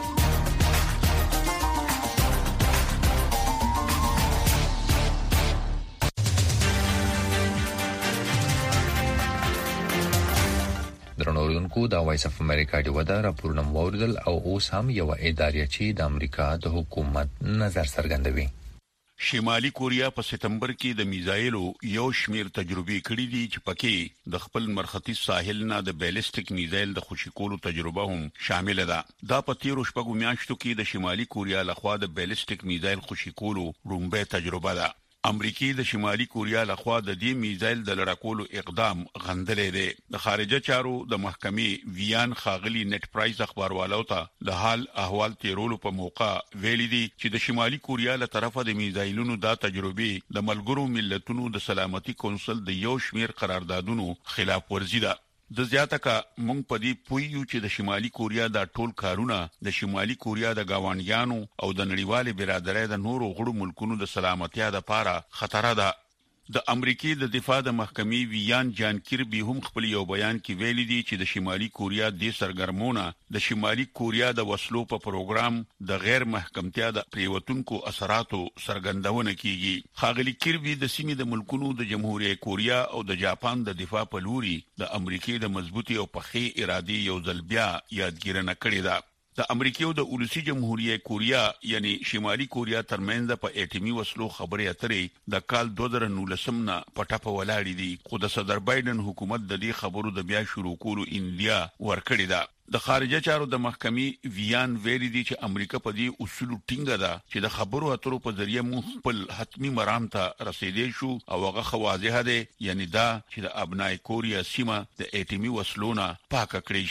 D: درنوونکو دا وایس اف امریکا دی ودا راپورنم ووردل او اوس هم یو ادارې چې د امریکا د حکومت نظر څرګندوي.
L: شمالي کوریا په سپتمبر کې د میزایلو یو شمیر تجربې کړې دي چې پکې د خپل مرخصی ساحل نه د بیلستیک میزایل د خوشی کولو تجربه هم شامل ده. دا په 13 شپږو میاشتو کې د شمالي کوریا لخوا د بیلستیک میزایل خوشی کولو رومبه تجربه ده. امریکای د شمالي کوریا لخوا د دې میزایل د لړکولو اقدام غندلې ده. د خارجه چارو د محکمې ویان خاغلی نت پرایز اخباروالو ته د حال احوال تیرولو په موقع ویلي دي چې د شمالي کوریا له طرفه د میزایلونو دا تجربه د ملګرو ملتونو د سلامتي کونسل د یو شمیر قراردادونو خلاف ورزي ده. د زیاته کا مونږ په دې پویو چې د شمالي کوریا د ټول کارونه د شمالي کوریا د گاونډیانو او د نړیوالې برادرۍ د نورو غړو ملکونو د سلامتیا لپاره خطر ده. د امریکای د دفاع د محکمې ویان جان کیربي هم خپل یو بیان کې ویلي دي چې د شمالي کوریا د سرګرمونه د شمالي کوریا د وسلو په پروګرام د غیر محکمتیا د پریوتونکو اثراتو سرګندونه کیږي. خاغلی کیربي د سیمې د ملکونو د جمهوریت کوریا او د جاپان د دفاع په لوري د امریکای د مضبوطی او پخې ارادي یو ځل بیا یادګیرنه کړې ده. د امریکایو د اولسي جمهوریت کوریا یعنی شمالي کوریا ترمنځ په اټیمي وسلو خبرې اترې د کال 2019 نه پټه په ولاړې دي، خو د صدر بایدن حکومت د دې خبرو د بیا شروع کولو انډیا ورکړې ده. د خارجه چارو د محکمې ویان ویلي دي چې امریکا په دې اصول ټینګه ده چې د خبرو اترو په ذریعہ مو خپل حتمی مرام ته رسیدې شو او هغه خواځه ده یعنی دا چې د ابنای کوریا سیمه د اټیمي وسلونه پاک کړی شي.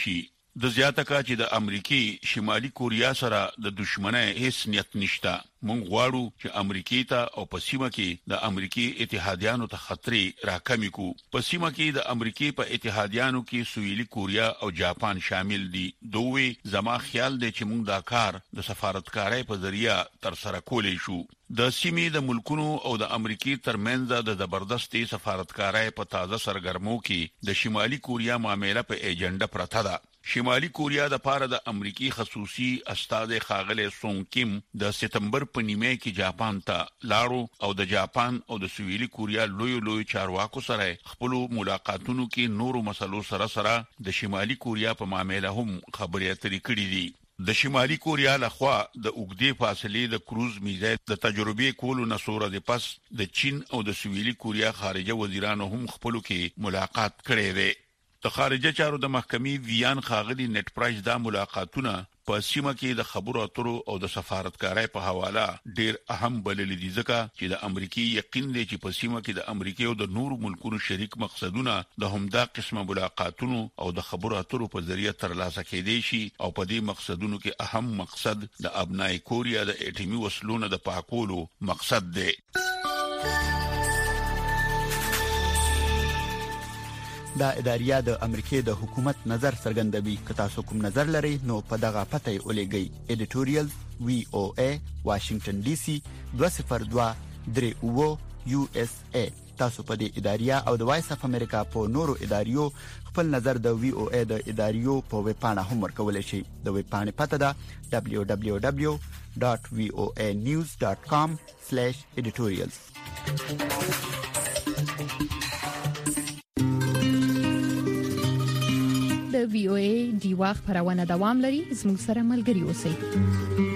L: د زیاته کا چې د امریکای شمالي کوریا سره د دښمنۍ هیڅ نیت نشته. مونږ غواړو چې امریکای ته او په سیمه کې د امریکای اتحادیانو ته خطرې راکمې کو. په سیمه کې د امریکای په اتحادیانو کې سویلي کوریا او جاپان شامل دي. دوی زما خیال دی چې مونږ دا کار د سفارتکارۍ په ذریعہ تر سره کولای شو. د سیمې د ملکونو او د امریکای ترمنځ د زبردستي سفارتکارۍ په تازه سرګرمو کې د شمالي کوریا معاملې په ایجنډا پرته ده. شمالي کوریا د پاره د امریکای خصوصي استاد خاغله سونګ کیم د سپتمبر په نیمه کې جاپان ته لاړو او د جاپان او د سویلي کوریا لوی چارواکو سره خپل ملاقاتونو کې نورو مسلو سره د شمالي کوریا په معاملې هم خبرې اترې کړې دي. د شمالي کوریا لخوا د اوګدې فاصلې د کروز میزایل د تجربه کولو نسوره د پس د چین او د سویلي کوریا خارجه وزیرانو هم خپل کې ملاقات کړی دی. د خارجه چارو د محکمې ویان خاغلی نت پرایس دا ملاقاتونه په سیمه کې د خبرو اترو او د سفارتکارۍ په حواله ډیر اهم بلل دي ځکه چې د امریکای یقین دی چې په سیمه کې د امریکای او د نورو ملکونو شریک مقصدونه د همدا قسمه ملاقاتونو او د خبرو اترو په ذریعہ ترلاسه کېدي شي او په دې مقصدونو کې اهم مقصد د ابنای کوریا د اټومي وسلونو د پاکولو مقصد دی.
B: دا اداریه د امریکای د حکومت نظر څرګندوي. که تاسو کوم نظر لرئ نو په دغه پته ولېږئ. editorial VOA Washington DC 202 USA. تاسو په دې اداریه او د وایس اف امریکا په نورو اداریو خپل نظر د VOA د اداریو په ویب پاڼه هم ورکولای شئ. د ویب پاڼې پته ده www.voanews.com/editorials.
U: د VOA دیوا خبرونه دوام لري. زموږ سره ملګري اوسئ.